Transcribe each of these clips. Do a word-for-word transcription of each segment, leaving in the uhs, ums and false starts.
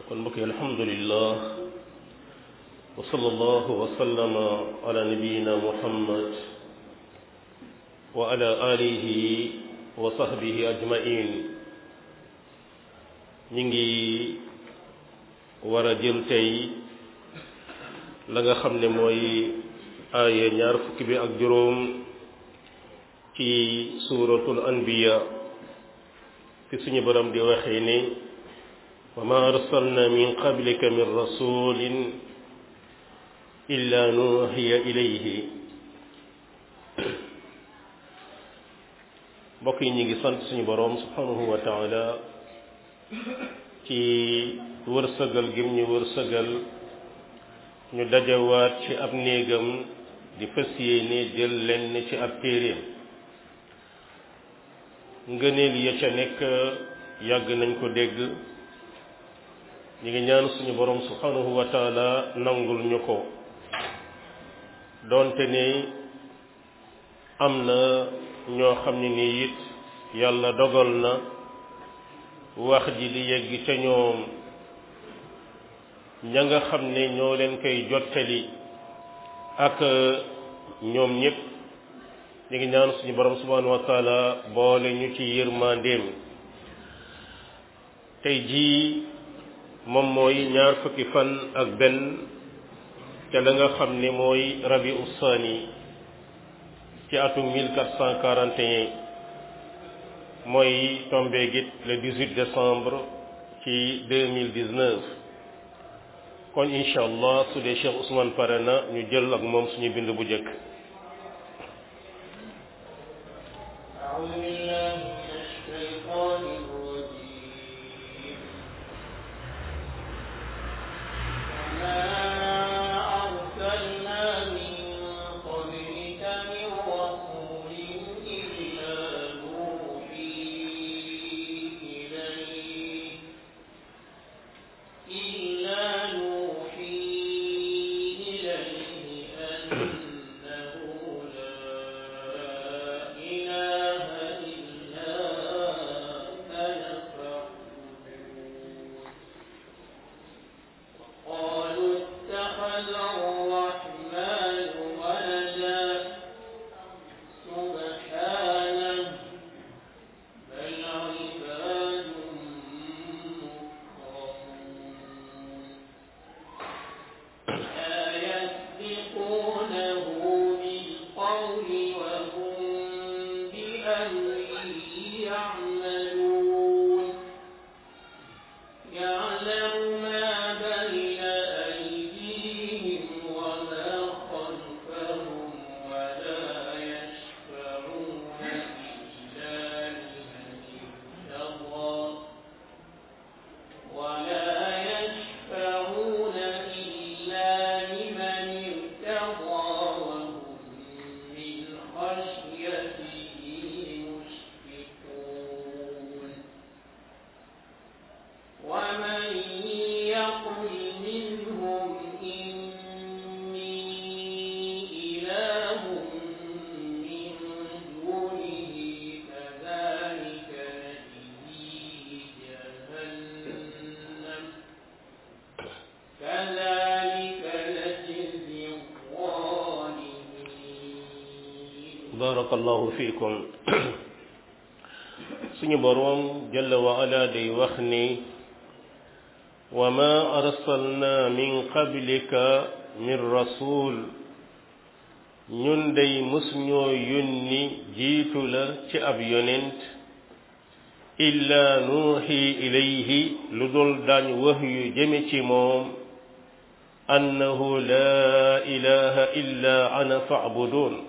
kon mbokk yi alhamdulillah wa sallallahu wa sallama ala nabiyyina muhammad wa ala alihi wa sahbihi ajmain ñi ngi war a jël tey la nga xam ne mooy aaya ñaar fukki bi ak juróom ci suratul anbiya fi suñu borom di waxee ni wa ma arsalna min qablika min rasulin illa nuhiya ilayhi mbokk yi ñi ngi sant suñu borom subhanahu wa taala ci wërsëgal gim ñu wërsëgal ñu dajawaat ci ab néegam di fas yéene jël lenn ci ab téeréem ngëneel ya ca nekk yàgg nañ ko dégg ñu ngi ñaan suñu borom subhanahu wa taala nangul ñu ko doonte ne am na ñoo xam ne nii it yàlla dogal na wax ji di yegg ca ñoom ña nga xam ne ñoo leen koy jottali ak ñoom ñëpp ñu ngi ñaan suñu borom subhanahu wa taala boole ñu ci yërmandeem tey jii moom mooy ñaar fukki fan ak benn te la nga xam ne mooy rabi ussaani ci atum mille quatre cent quarante et un mooy tombé git le dix-huit décembre ci deux mille dix-neuf kon incha allah su dee Cheikh Ousmane pare na ñu jël ak moom suñu bind bu njëkk. barakallahu fiikum suñu boroom jalla wa ala day wax ni wa ma arsalna min qablika min rasul ñun day mus ñoo yónni jiitu la ci ab yonent illa nuuhi ilayhi lu dul daañ wax yu jëme ci moom annahu la ilaha illa ana fa'budun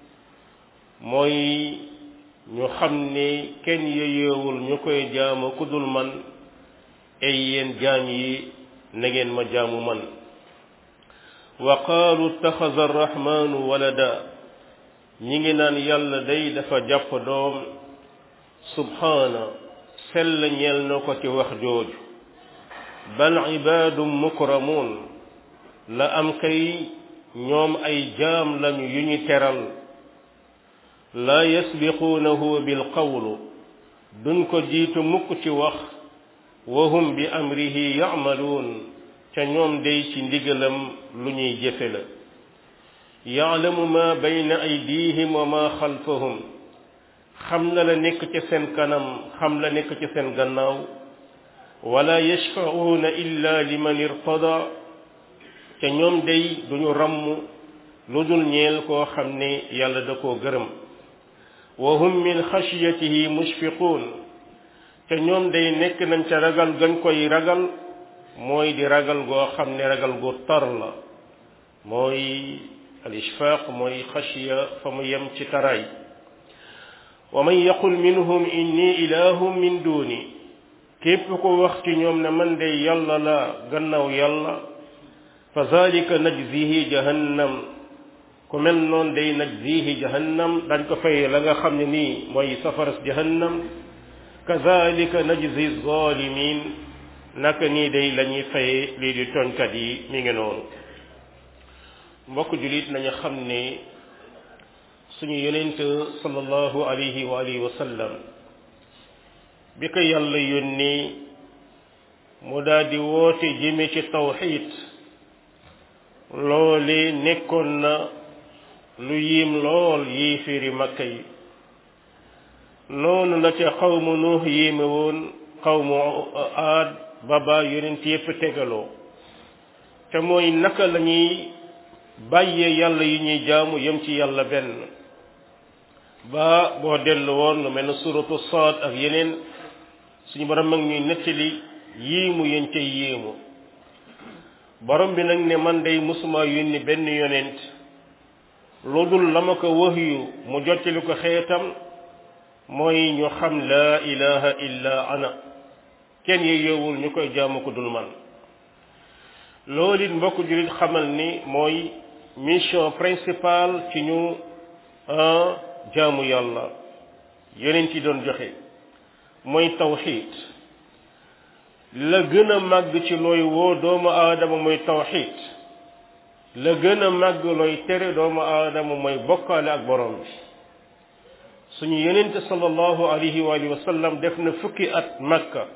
mooy ñu xam ne kenn yeyeewul ñu koy jaamu ku dul man ay yéen jaam yi na ngeen ma jaamu man wa qaalu ittaxaza arrahmanu walada ñi ngi naan yàlla day dafa jàpp doom subhaana sell ñeel na ko ci wax jooju bal ibaadum mukramuun la am kay ñoom ay jaam lañu yu ñu teral la yasbiquunahu bil qawlu duñ ko jiitu mukk ci wax wa hum bi amrihi ya'maluun ca ñoom day ci ndigalam lu ñuy jëfe la ya'lamu ma bayna aydihim wa ma xalfahum xam na la nekk ci seen kanam xam la nekk ci seen gannaaw wala yashfa'uuna illa liman irtada ca ñoom day duñu ramm lu dul ñeel koo xam ne yàlla da koo gërëm wa hum min xashyatihi mushfiquun te ñoom day nekk nañ ca ragal gañ koy ragal mooy di ragal goo xam ne ragal gu tar la mooy al ishfaq mooy xashiya fa mu yem ci taraay wa man yaqul minhum inni ilahum min duni képp ko wax ci ñoom ne man de yàlla la gannaaw yàlla fa zalika najzihi jahannam ku mel noonu day najzihi jahannam dañ ko fay la nga xam ne nii mooy safaras jahannam kazalika najzi zalimin naka nii day la ñuy faye lii di tooñkat yi mi ngi noonu mbokk julit nañu xam ne suñu yonent sallallahu alayhi wa alihi wa sallam bi ko yàlla yónni mu daal di woote jëme ci tawxid loole nekkoon na lu yiim lool yéeféeri makka yi noonu la ca xawmu nuux yéeme woon xawmu aad baba yonent yépp tegaloo te mooy naka la ñuy bàyyee yàlla yi ñuy jaamu yem ci yàlla benn ba boo dellu woon lu mel ne suratu Saad ak yeneen suñu borom mag ñuy nettali yiimu yéen cay yéemu borom bi nag ne man day musuma yónni benn yonent lu dul la ma ko wahyu mu jottali ko xeetam mooy ñu xam laa ilaha illa ana kenn yeewul ñu koy jaamu ko dul man loolu it mbokk jullit xamal ni mooy mission principale ci ñu jaamu yàlla yeneen ci doon joxe mooy tawxid la gën a màgg ci looy woo doomu aadama mooy tawxid la gën a màgg looy tere doomu aadama mooy bokkaale ak borom bi suñu yenente sallallahu alayhi wa alihi wa sallam def na fukki at makka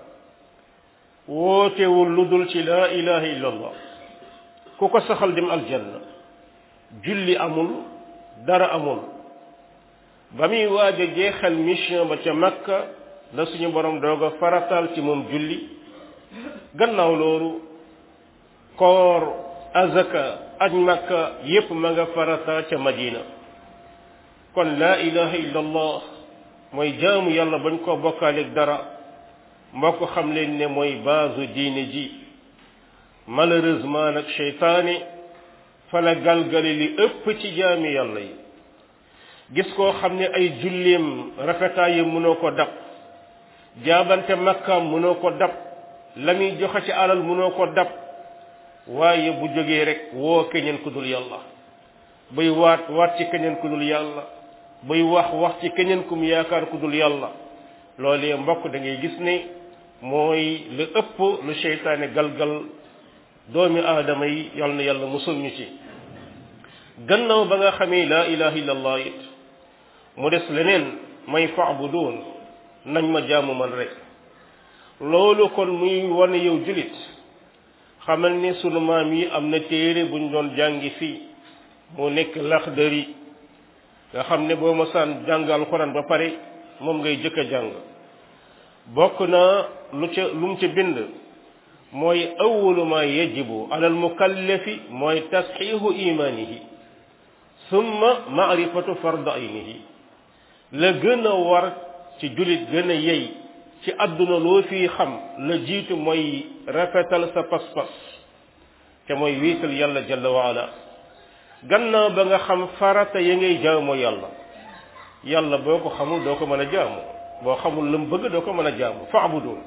wootewul lu dul ci laa ilaha illallah ku ko saxal dem aljanna julli amul dara amul ba muy waaj a jeexal mission ba ca makka la suñu borom doog a faratal ci moom julli gannaaw loolu koor azaka aj makka yépp ma nga farata ca madina kon laa ilaha illallah mooy jaamu yàlla bañ koo bokkaaleeg dara mbokk xam leen ne mooy baasu diine ji malheureusement nag seytaane fa la galgale li ëpp ci jaami yàlla yi gis koo xam ne ay julleem rafetaayam mënoo ko dab jaabante makkaam mënoo ko dab la muy joxe ci alal mënoo ko dab waaye bu jógee rek woo keneen ku dul yàlla buy waat waat ci keneen ku dul yàlla buy wax wax ci keneen kum yaakaar ku dul yàlla loolee mbokk da ngay gis ne mooy lu ëpp lu seytaane galgal doomi aadama yi yal na yàlla musul ñu ci gannaaw ba nga xamee laa ilaha illallah it mu des leneen may fa'budun nañ ma jaamu man rek loolu kon muy wane yow julit xamal ne sunu maam yi am na téere buñ doon jàngi fii mu nekk Laxdari nga xam ne boo mosaan jàng alxuraan ba pare moom ngay jëkk a jàng bokk na lu ca lu mu ca bind mooy awwalu ma yajibu alal mukallafi mooy tasxiixu imaanihi summa maarifatu fardu aynihi la gën a war ci julit gën a yey ci àdduna loo fii xam la jiitu mooy rafetal sa pas-pas te mooy wiital yàlla jalla wa ala gannaaw ba nga xam farata ya ngay jaamoo yàlla yàlla boo ko xamul doo ko mën a jaamu boo xamul lu mu bëgg doo ko mën a jaamu fa'budun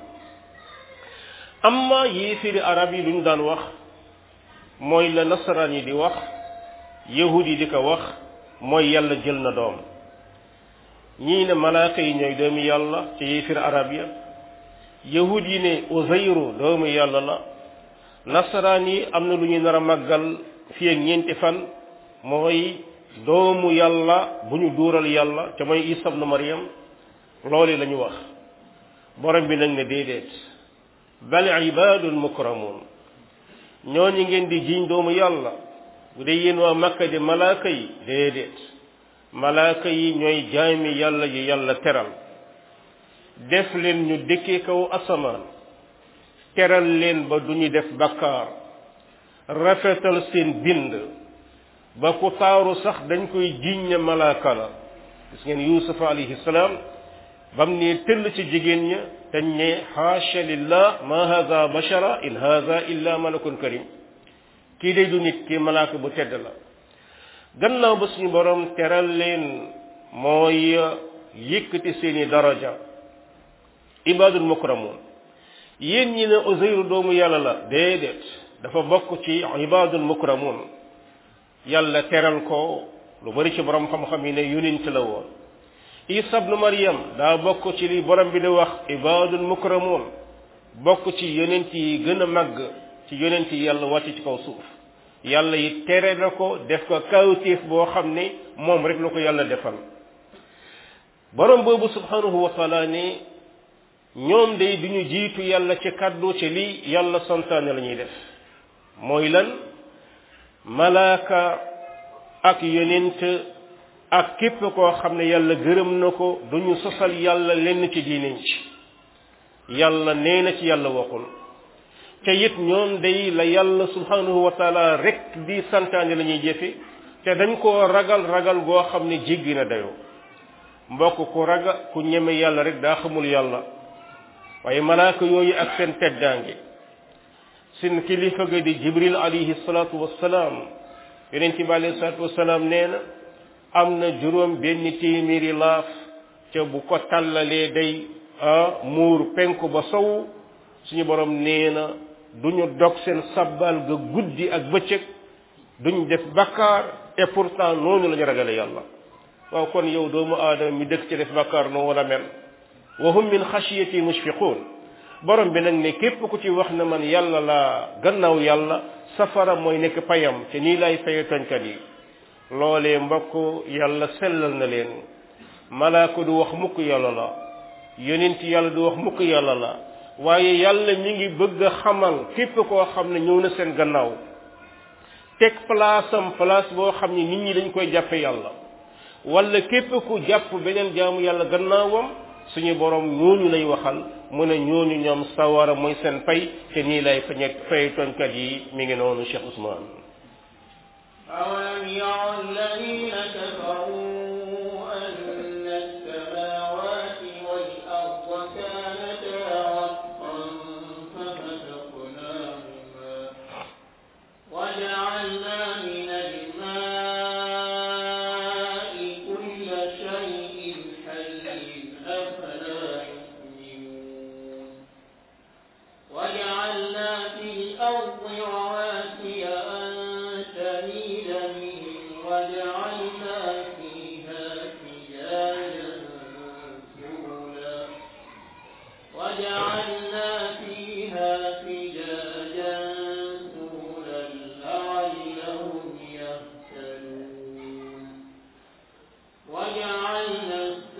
amma yéefiri arab yi lu ñu daan wax mooy la nasaraan yi di wax yahud yi di ko wax mooy yàlla jël na doom ñii ne malaaka yi ñooy doomi yàlla ci yéefiri arab ya yahud yi ne Uzayru doomu yàlla la nasaraan yi am na lu ñu nar a màggal fii ak ñeenti fan mooy doomu yàlla bu ñu duural yàlla te mooy Isa ibn Maryam loolu la ñu wax borom bi nag ne déedéet bal ibadun mukramun ñooñu ngeen di jiñ doomu yàlla bu dee yéen waa Makka di malaaka yi déedéet malaaka yi ñooy jaami yàlla yi yàlla teral def leen ñu dëkkee kaw asamaan teral leen ba duñu def bakkaar rafetal seen bind ba ku taaru sax dañ koy jiñ ne malaaka la gis ngeen yuusufa alayhi salaam bam ne tëll ci jigéen ña dañ ne haasha lillah ma hada bashara in hada illa malakun karim kii day du nit kii malaaka bu tedd la gannaaw ba suñu borom teral leen mooy yëkkati seeni daraja ibadul mukramun yéen ñi ne Uzayru doomu yàlla la déedéet dafa bokk ci ibadul mukramun yàlla teral ko lu bari ci borom xam-xam yi ne yonent la woon Isa ibn Maryam daa bokk ci li borom bi di wax ibadul mukramun bokk ci yonent yi gën a màgg ci yonent yi yàlla wàcc ci kaw suuf yàlla yi tere na ko def ko kawtéef boo xam ne moom rek la ko yàlla defal borom boobu subhanahu wa taala ne ñoom day duñu jiitu yàlla ci kàddu ci li yàlla santaane la ñuy def mooy lan malaaka ak yonent ak képp koo xam ne yàlla gërëm na ko duñu sosal yàlla lenn ci diineñ ci yàlla nee na ci yàlla waxul te it ñoom day la yàlla subhanahu wa taala rek di santaane la ñuy jëfe te dañ koo ragal ragal goo xam ne jéggi na dayoo mbokk ku raga ku ñeme yàlla rek daa xamul yàlla waaye malaaka yooyu ak seen teddaange seen kilifa ga di jibril alayhi salaatu wassalaam yonent bi alayhi salaatu wassalaam nee na am na juróom benn téeméeri laaf ca bu ko tàllalee day muur penku ba sow suñu borom nee na duñu dog seen sabbal ga guddi ak bëccëg duñ def bakkaar et pourtant noonu la ñu ragale yàlla waaw kon yow doomu aadama mi dëkk ci def bakkaar noo wala mel wa hum min xasiyati mushfiqun borom bi nag ne képp ku ci wax na man yàlla la gannaaw yàlla safara mooy nekk payam te nii lay faye toñkat yi loolee mbokk yàlla sellal na leen malaaka du wax mukk yàlla la yonent yàlla du wax mukk yàlla la waaye yàlla mi ngi bëgg a xamal képp koo xam ne ñëw na seen gannaaw teg place am place boo xam ne nit ñi dañ koy jàppe yàlla wala képp ku jàpp beneen jaamu yàlla gannaawam suñu borom ñooñu lay waxal mu ne ñooñu ñoom sawara mooy seen pay te nii lay fañe fay toñkat yi mi ngi noonu Cheikh Ousmane أولم يرى الذين كفروا أن السماوات والأرض كانتا رتقا ففتقناهما وجعلنا من الماء كل شيء حي أفلا يؤمنون وجعلنا في الأرض رواسي أن تميد بهم وجعلنا فيها فجاجا سبلا وجعلنا فيها فجاجا سبلا لعلهم يهتدون وجعلنا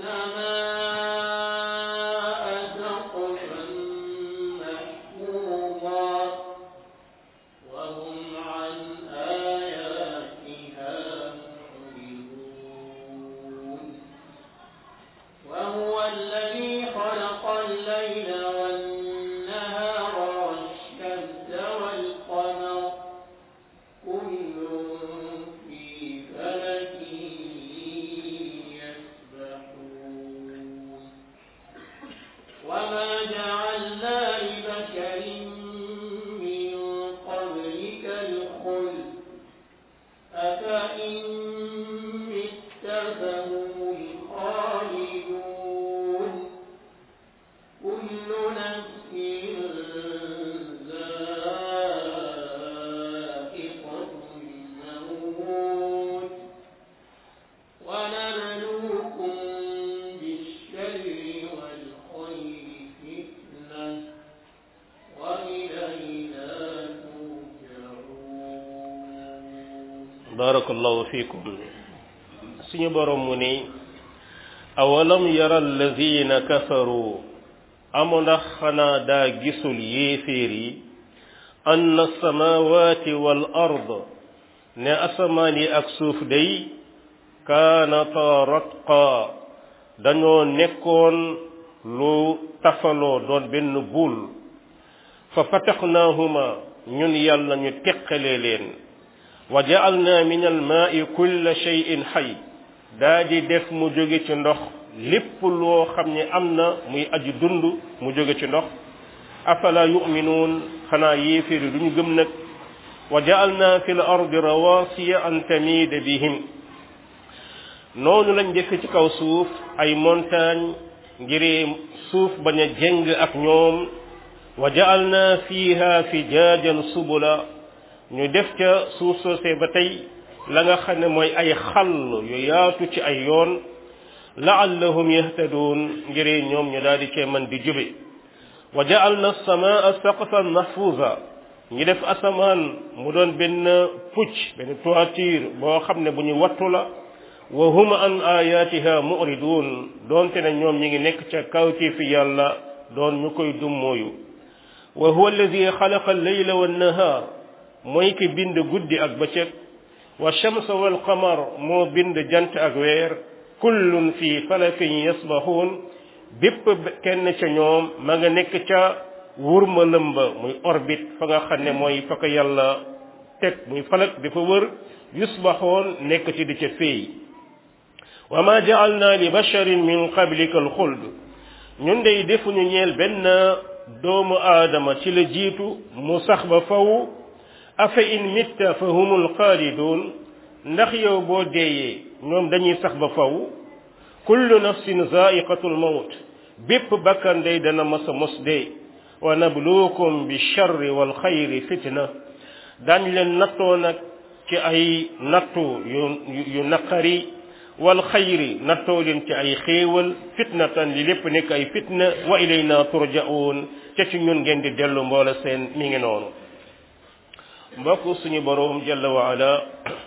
السماء سقفا محفوظا وهم عن آياتها معرضون وهو الذي خلق الليل والنهار والشمس والقمر كل في فلك يسبحون وما جعلنا لبشر من قبلك الخلد أفإن مت فهم الخالدون كل نفس ذائقة الموت ونبلوكم بالشر والخير فتنة وإلينا ترجعون بارك الله فيكم suñu borom mu ni awalam yara alladina kafaru amu ndax xanaa daa gisul yéeféer yi anna samawati wal ard ne asamaan yi ak suuf day kaanata ratqa dañoo nekkoon lu tafaloo doon benn buul fa fataxnaahuma ñun yàlla ñu teqalee leen wa ja'alna min almaai kulla shay'in xay daa di def mu jóge ci ndox lépp loo xam ne am na muy aji dund mu jóge ci ndox afala yu'minuun xanaa yéeféeri duñu gëm nag wa ja'alna fi l ardi rawasiya an tamida bihim noonu lañ def ci kaw suuf ay montagne ngir suuf bañ a jeng ak ñoom wa ja'alna fiha fijajan subula ñu def ca suuf soosee ba tey la nga xam ne mooy ay xàll yu yaatu ci ay yoon la'allahum yahtadun ngir ñoom ñu daal di cee man di jube wa ja'alna as-samaa saqfan mahfuza ñu def asamaan mu doon benn pucc benn toiture boo xam ne bu ñu wattu la wa hum an ayatiha mu'ridun doonte ne ñoom ñi ngi nekk ca kawti fi yàlla doon ñu koy dummooyu wa huwa alladi xalaqa al-layla wan-nahar mooy ki bind guddi ak bëccëg wa shamsa wal qamar moo bind jant ak weer kullun fi falakin yasbahun bépp kenn ca ñoom ma nga nekk ca wurma lëmba muy orbite fa nga xam ne mooy fa ko yàlla teg muy falak dafa wër yusbahoon nekk ci di ca féey wa ma ja'alna li basharin min qablika al xuld ñun dey defuñu ñeel benn doomu aadama ci la jiitu mu sax ba faw afa in mitta fa humul xaalidun ndax yow boo deeyee ñoom dañuy sax ba faw kullu nafsin zaiqatul mawt bépp bakkan day dana masa mos dee wa nabluukum bi sharri wal xayri fitna dañ leen nattoo nag ci ay nattu yu yu naqari wal xayri nattoo leen ci ay xéewal fitnatan li lépp nekk ay fitna wa ilayna turja'un ca ci ñun ngeen di dellu mboola seen mi ngi noonu mbokk suñu boroom jalla wa ala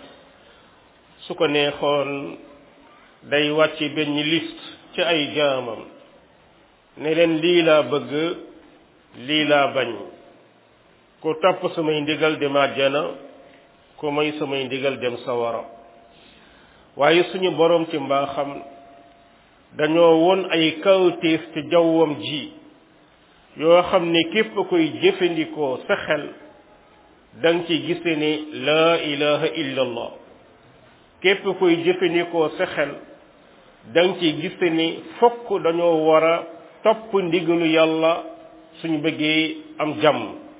su ko neexoon day wàcc benn liste ci ay jaamam ne leen lii laa bëgg lii laa bañ ku topp samay ndigal dem àjjana ku may samay ndigal dem sawara waaye suñu boroom ci mbaaxam dañoo won ay kawtéef ci jawwam ji yoo xam ne képp koy jëfandikoo sa xel danga ci gise ne laa ilaha illa allah képp koy jëfandikoo sa xel danga ci gise ne fokk dañoo war a topp ndigalu yàlla suñu bëggee am jàmm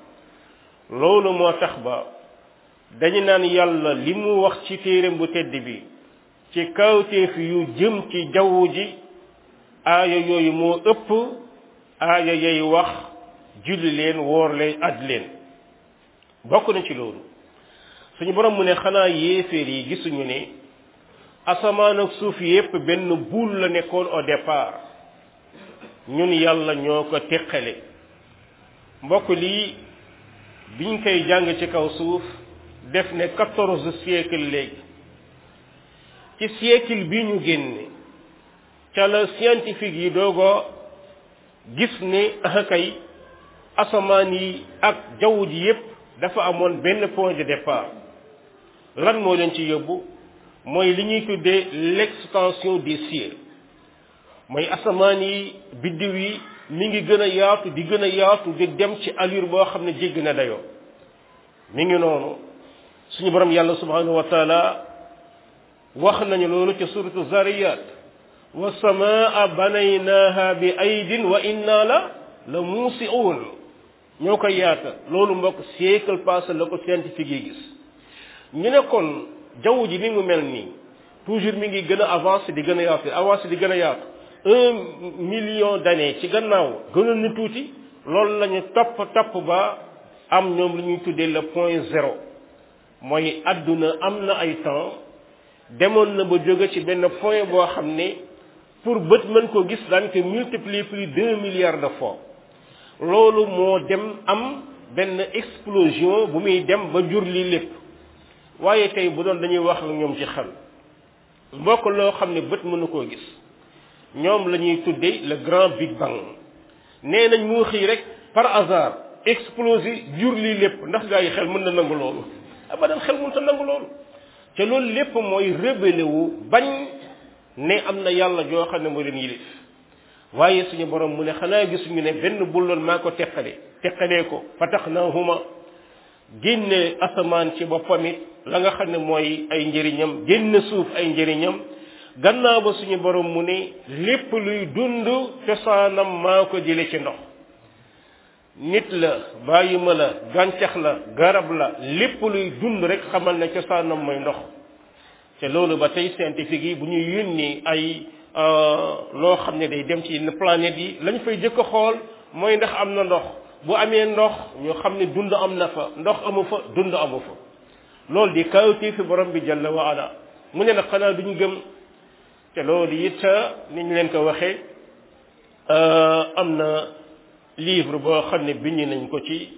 loolu moo tax ba dañu naan yàlla li mu wax ci téereem bu tedd bi ci kawteef yu jëm ci jaww ji aaya yooyu moo ëpp aaya yay wax julli leen woor leen aj leen bokk na ci loolu suñu borom mu ne xanaa yéeféer yi gisuñu ne asamaan ak suuf yépp benn buul la nekkoon au départ ñun yàlla ñoo ko teqale mbokk lii biñ koy jàng ci kaw suuf def ne quatorze siècle léegi ci siècle bi ñu génne ca la scientifique yi doogo gis ne akay asamaan yi ak jaww ji yépp dafa amoon benn point de départ lan moo leen ci yóbbu mooy li ñuy tuddee l'extension des cieux mooy asamaan yi biddiw yi mi ngi gën a yaatu di gën a yaatu di dem ci allure boo xam ne jégg na dayoo mi ngi noonu suñu borom yàlla subhanahu wa taala wax nañu loolu ci suratu zariyat wa samaa banaynaha bi aydin wa inna la la muusi'un ñoo koy yaata loolu mbokk siècle passé la ko scientifique yi gis ñu ne kon jaww ji ni mu mel nii toujours mi ngi gën a avancé di gën a yaatu avancé di gën a yaatu un million d'années ci gannaaw gënoon ni tuuti loolu la ñu topp topp ba am ñoom lu ñuy tuddee le point zéro mooy adduna am na ay temps demoon na ba jóge ci benn point boo xam ne pour bët mën ko gis daan ko multiplier plus deux milliards de fois loolu moo dem am benn explosion bu muy dem ba jur lii lépp waaye tey bu doon dañuy wax ak ñoom ci xel mbokk loo xam ne bët mënu koo gis ñoom la ñuy tuddee le grand big bang nee nañ moo xëy rek par hasard explosé jur lii lépp ndax gaa yi xel mën na nangu loolu abadan xel mën ta nangu loolu te loolu lépp mooy rébélé wu bañ ne am na yàlla joo xam ne moo leen yilif waaye suñu borom mu ne xanaa gisuñu ne benn bulloon maa ko teqale teqalee ko fataxnaahuma génne asamaan ci boppam it la nga xam ne mooy ay njëriñam génne suuf ay njëriñam gannaaw ba suñu borom mu ne lépp luy dund cosaanam maa ko jële ci ndox nit la bàyyima la gàncax la garab la lépp luy dund rek xamal ne cosaanam mooy ndox te loolu ba tey scientifique yi bu ñuy yónni ay loo xam ne day dem ci yenn planètes yi lañ fay jëkk a xool mooy ndax am na ndox bu amee ndox ñu xam ne dund am na fa ndox amu fa dund amu fa loolu di kawti fi borom bi jalla wa ala mu ne nag xanaa duñu gëm te loolu it ni ñu leen ko waxee am na livre boo xam ne bind nañ ko ci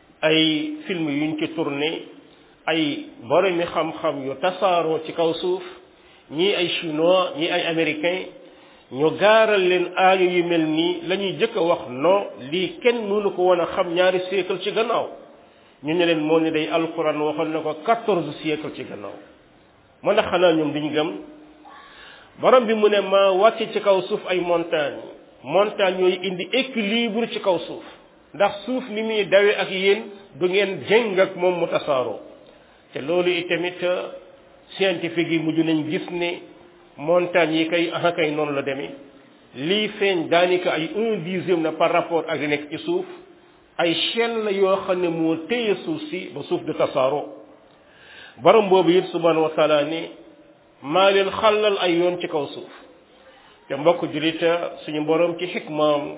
ay film yuñ ci tourné ay boromi xam-xam yu tasaaroo ci kaw suuf ñii ay chinois ñii ay américain ñu gaaral leen aayu yu mel nii la ñuy jëkk a wax non lii kenn mënu ko woon a xam ñaari siècle ci gannaaw ñu ne leen moo ne day alquran waxoon na ko quatorze siècle ci gannaaw mën a xanaa ñoom diñ gëm borom bi mu ne ma wàcce ci kaw suuf ay montagne montagne yooyu indi équilibre ci kaw suuf ndax suuf ni muy dawe ak yéen du ngeen jëng ak moom mu tasaaroo te loolu itamit scientifique yi mujj nañ gis ne montagne yi kay aha kay noonu la demee lii feeñ daanaka ay un dixième na par rapport ak li nekk ci suuf ay chaîne la yoo xam ne moo téye suuf si ba suuf du tasaaroo borom boobu it subhanahu wa taala ne maa leen xàllal ay yoon ci kaw suuf te mbokk julita suñu borom ci xikmaam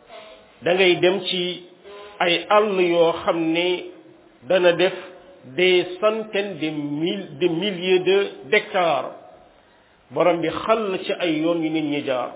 da ngay dem ci ay àll yoo xam ne dana def des centaines de mille de milliers de d'hectares borom bi xàll ci ay yoon yu nit ñi jaar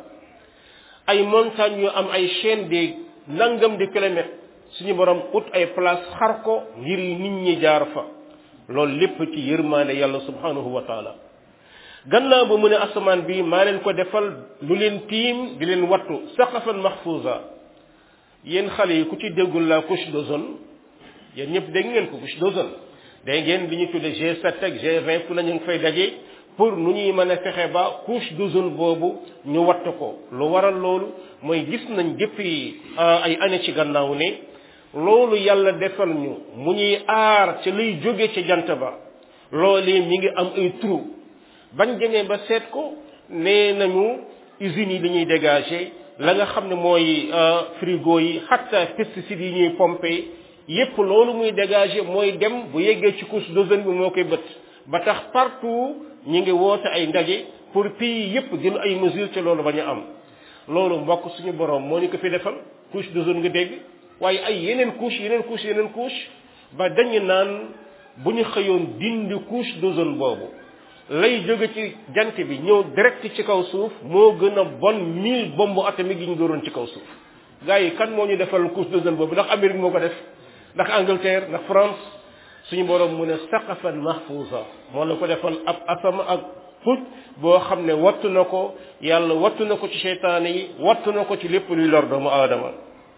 ay montagnes yu am ay chaînes de nangam de kilomètres suñu borom ut ay place xar ko ngir nit ñi jaar fa loolu lépp ci yërmaande yàlla subhanahu wa taala gannaaw ba mu ne asamaan bi maa leen ko defal lu leen tiim di leen wattu saqafan mahfuza yéen xale yi ku ci déggul la couche d'ozone yéen ñëpp dégg ngeen ko couche d'ozone day ngeen li ñu tudde G sept ak G vingt fu la ñu ngi fay daje pour nu ñuy mën a fexe ba couche d'ozone boobu ñu wattu ko lu waral loolu mooy gis nañ depuis ay années ci gannaaw ne loolu yàlla defal ñu mu ñuy aar ca luy jóge ci jant ba loolee mi ngi am ay trou bañ demee ba seet ko nee nañu usines yi dañuy dégager la nga xam ne mooy frigo yi hatta pesticides yi ñuy pomper yépp loolu muy dégager mooy dem bu yeggee ci couche d'ozone bi moo koy bët ba tax partout ñi ngi woote ay ndaje pour pays yépp jël ay mesures ci loolu bañ a am loolu mbokk suñu borom moo ñu ko fi defal couche d'ozone nga dégg waaye ay yeneen couche yeneen couche yeneen couche ba dañu naan bu ñu xëyoon dindi couche d'ozone boobu lay jóge ci jant bi ñëw direct ci kaw suuf moo gën a bon mille bombe atomique yi ñu dooroon ci kaw suuf gars yi kan moo ñu defal couche d'ozone boobu ndax Amérique moo ko def ndax Angleterre ndax France suñu borom mu ne saqafan mahfuza moo la ko defal ab asama ak puj boo xam ne wattu na ko yàlla wattu na ko ci seytaane yi wattu na ko ci lépp luy lor doomu aadama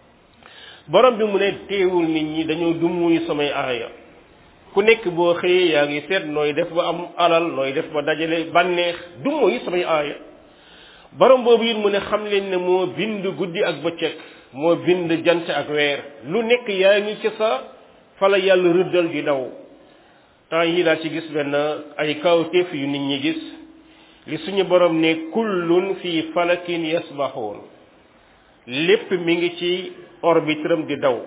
borom bi mu ne teewul nit ñi dañoo dumuy samay aaya ku nekk boo xëyee yaa ngi seet nooy def ba am alal nooy def ba dajale bànneex dumuy samay aaya borom boobu it mu ne xam leen ne moo bind guddi ak bëccëg moo bind jant ak weer lu nekk yaa ngi ci sa fala yàlla rëddal di daw temps yi daal ci gis benn ay kawteef yu nit ñi gis li suñu borom ne kullun fi falakin yasbahoon lépp mi ngi ci orbitram di daw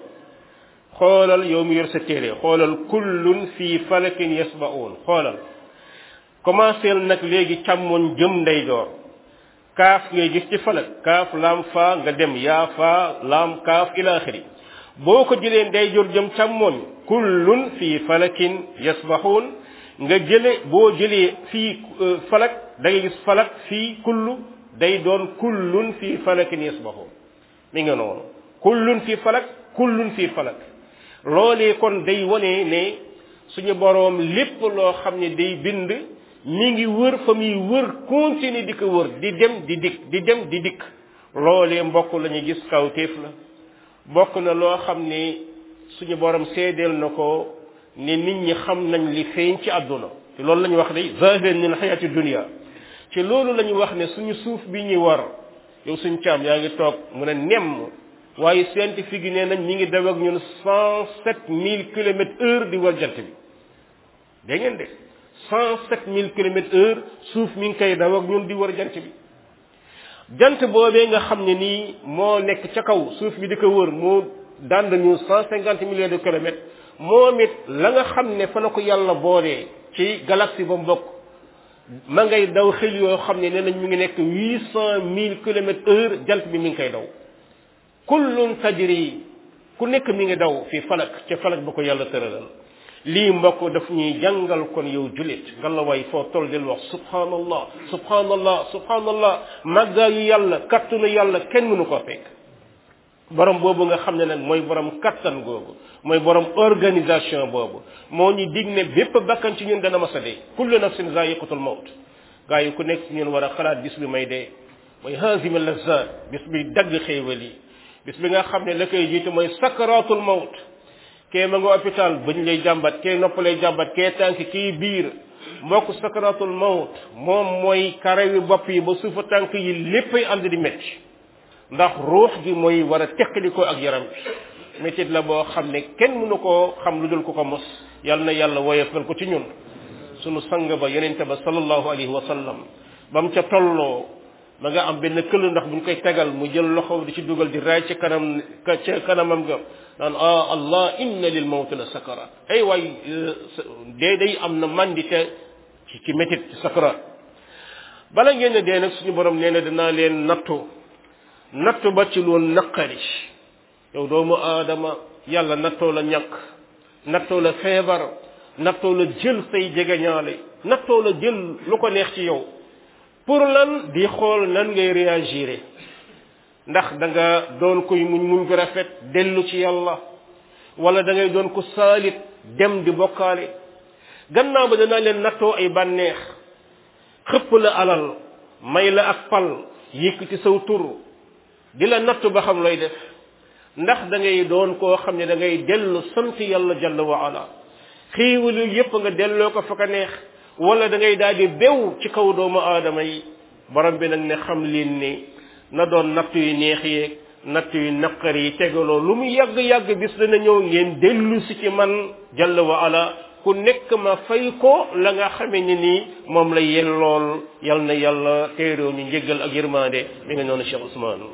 xoolal yow mi yor sa téere xoolal kullun fi falakin yasbahoon xoolal commencé nag léegi càmmoñ jëm ndeyjoor kaaf ngay gis ci falak kaaf laam fa nga dem yaa fa laam kaaf ila axiri boo ko jëlee ndeyjoor jëm càmmoñ kullun fi falakin yasbahoon nga jële boo jëlee fii falak da ngay gis falak fii kullu day doon kullun fi falakin yasbahoon mi nga noonu kullun fi falak kullun fi falak loolee kon day wone ne suñu boroom lépp loo xam ne day bind mi ngi wër fa muy wër continuer di ko wër di dem di dikk di dem di dikk loolee mbokk la ñu gis kawteef la bokk na loo xam ni suñu borom seedeel na ko ni nit ñi xam nañ li feeñ ci àdduna te loolu la ñu wax ni zahiran min hayati dunya ci loolu la ñu wax ne suñu suuf bi ñuy war yow suñ caam yaa ngi toog mu ne nemm waaye scientifique yi nee nañ ñi ngi daw ak ñun cent sept mille kilomètres heure di war jant bi dégg ngeen de cent sept mille kilomètres heure suuf mi ngi koy daw ak ñun di war jant bi jant boobee nga xam ne nii moo nekk ca kaw suuf bi di ko wër moo dand ñu cent cinquante millions de kilomètres moom it la nga xam ne fa la ko yàlla boolee ci galaxie ba mbokk ma ngay daw xel yoo xam ne nee nañ mi ngi nekk huit cent mille kilomètres heure jant bi mi ngi koy daw kullun tajri ku nekk mi ngi daw fi falak ca falak ba ko yàlla tëralal lii mbokk daf ñuy jàngal kon yow julit ngalawaay foo toll del wax subhanallah subhanallah subhanallah màggaayu yàlla kattanu yàlla kenn mënu koo fekk borom boobu nga xam ne nag mooy borom kattan googu mooy borom organisation boobu moo ñu dig ne bépp bakkan ci ñun dana masa dee kullu nafsin zaiqatul mawt gaa yi ku nekk ci ñun war a xalaat bis bi may dee mooy hazima lazat bis bi dagg xéewal yi bis bi nga xam ne la koy jiitu mooy sakaratul mawt kee ma nga hôpital bañ lay jàmbat kee nopp lay jàmbat kee tànk kii biir mbokk sakaratul mawt moom mooy karawi bopp yi ba suufa tànk yi léppay ànd di métti ndax ruux gi mooy war a teqalikoo ak yaram bi métit la boo xam ne kenn mënu koo xam lu dul ko ko mos yàlla na yàlla woyefal ko ci ñun sunu sang ba yonente ba sallallahu alayhi wa sallam ba mu ca tolloo ma nga am benn këll ndax buñ koy tegal mu jël loxo di ci dugal di raay ci kanam ca kanamam nga naan ah allah inna lil mawti la sakarat ay waay dee day am na mandite ci ci métit ci sakarat bala ngeen ne dee nag suñu borom nee na danaa leen nattu nattu ba ci loolu naqari yow doomu aadama yàlla nattoo la ñàkk nattoo la feebar nattoo la jël say jegeñaale nattoo la jël lu ko neex ci yow pour lan di xool nan ngay réagir ndax da nga doon koy muñ muñ gu rafet dellu ci yàlla wala da ngay doon ko saalit dem di bokkaale gannaaw ba danaa leen nattoo ay bànneex xëpp la alal may la ak pal yëkkati saw tur di la nattu ba xam looy def ndax da ngay doon koo xam ne da ngay dellu sant yàlla jalla wa ala xéewal yépp nga delloo ko fa ka neex wala da ngay daal di bew ci kaw doomu aadama yi borom bi nag ne xam leen ni na doon nattu yu neex yeeg nattu yu naqar yi tegaloo lu mu yàgg-yàgg bis dana ñëw ngeen dellu si ci man jalla wa ala ku nekk ma fay ko la nga xame ni nii moom la yellool yal na yàlla teeroo ñu njéggal ak yërmande mi nga noonu Cheikh Ousmane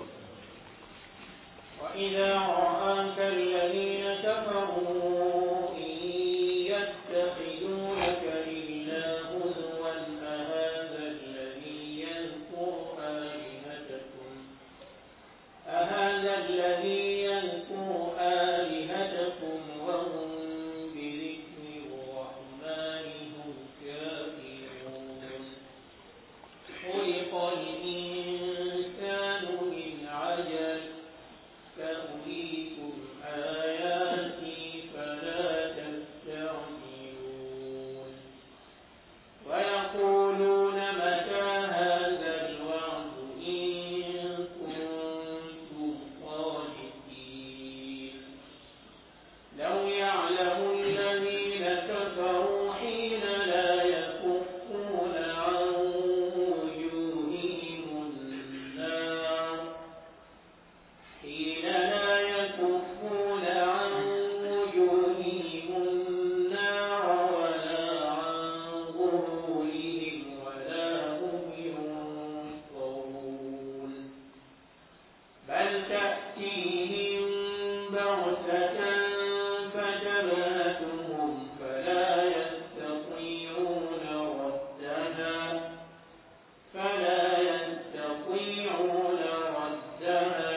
وإذا رآك الذين كفروا إن يتخذونك إلا هزوا أهذا الذي يذكر آلهتكم أهذا الذي يذكر آلهتكم وهم بذكر الرحمن هم كافرون خلق الإنسان من عجل سأريكم آياتي فلا تستعجلون ويقولون متى هذا الوعد إن كنتم صادقين لو يعلم الذين كفروا حين لا يكفون عن وجوههم النار حين لا يكفون عن وجوههم النار ولا عن ظهورهم ولا هم ينصرون بل تأتيهم بغتة فتبهتهم فلا يستطيعون ردها فلا يستطيعون ردها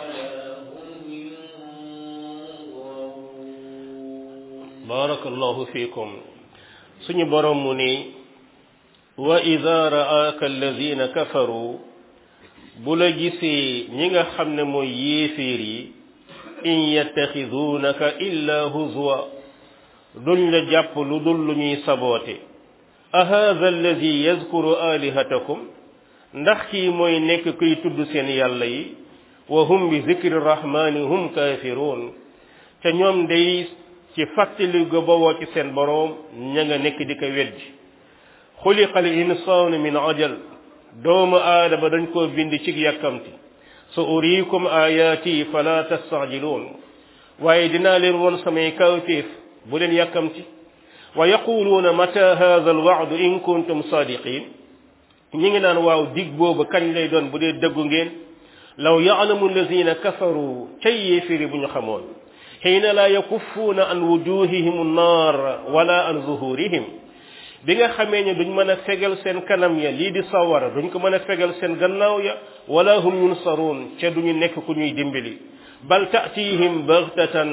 barakallahu fikum suñu borom mu ni wa idha ra'aka alladhina kafaru bu la gisee ñi nga xam ne mooy yéeféer yi in yattakhidunaka illa huzwa duñ la jàpp lu dul lu ñuy saboote ahadha alladhi yadhkuru alihatakum ndax kii mooy nekk kuy tudd seen yàlla yi wa hum bi zikri rahmani hum kafirun te ñoom day ci fàttali ga bawoo ci seen boroom ña nga nekk di ko weddi xuliqa al insaanu min ajal doomu aadama dañ koo bind ci yàkkamti sa uriikum ayaati fala tastaajiluun waaye dinaa leen woon samay kawtéef bu leen yàkkamti wa yaquluuna mata hadha al wa'du in kuntum sadiqin ñi ngi naan waaw dig boobu kañ lay doon bu dee dëggu ngeen law ya'lamu allazina kafaru cay yéefiri bu ñu xamoon xiina laa yakuffuuna an wujuhihim an-naar wala an zuhurihim bi nga xamee ne duñ mën a fegal seen kanam ya lii di sawara duñ ko mën a fegal seen gannaaw ya wala hum yunsaruun ca duñu nekk ku ñuy dimbali bal ta'tihim baghtatan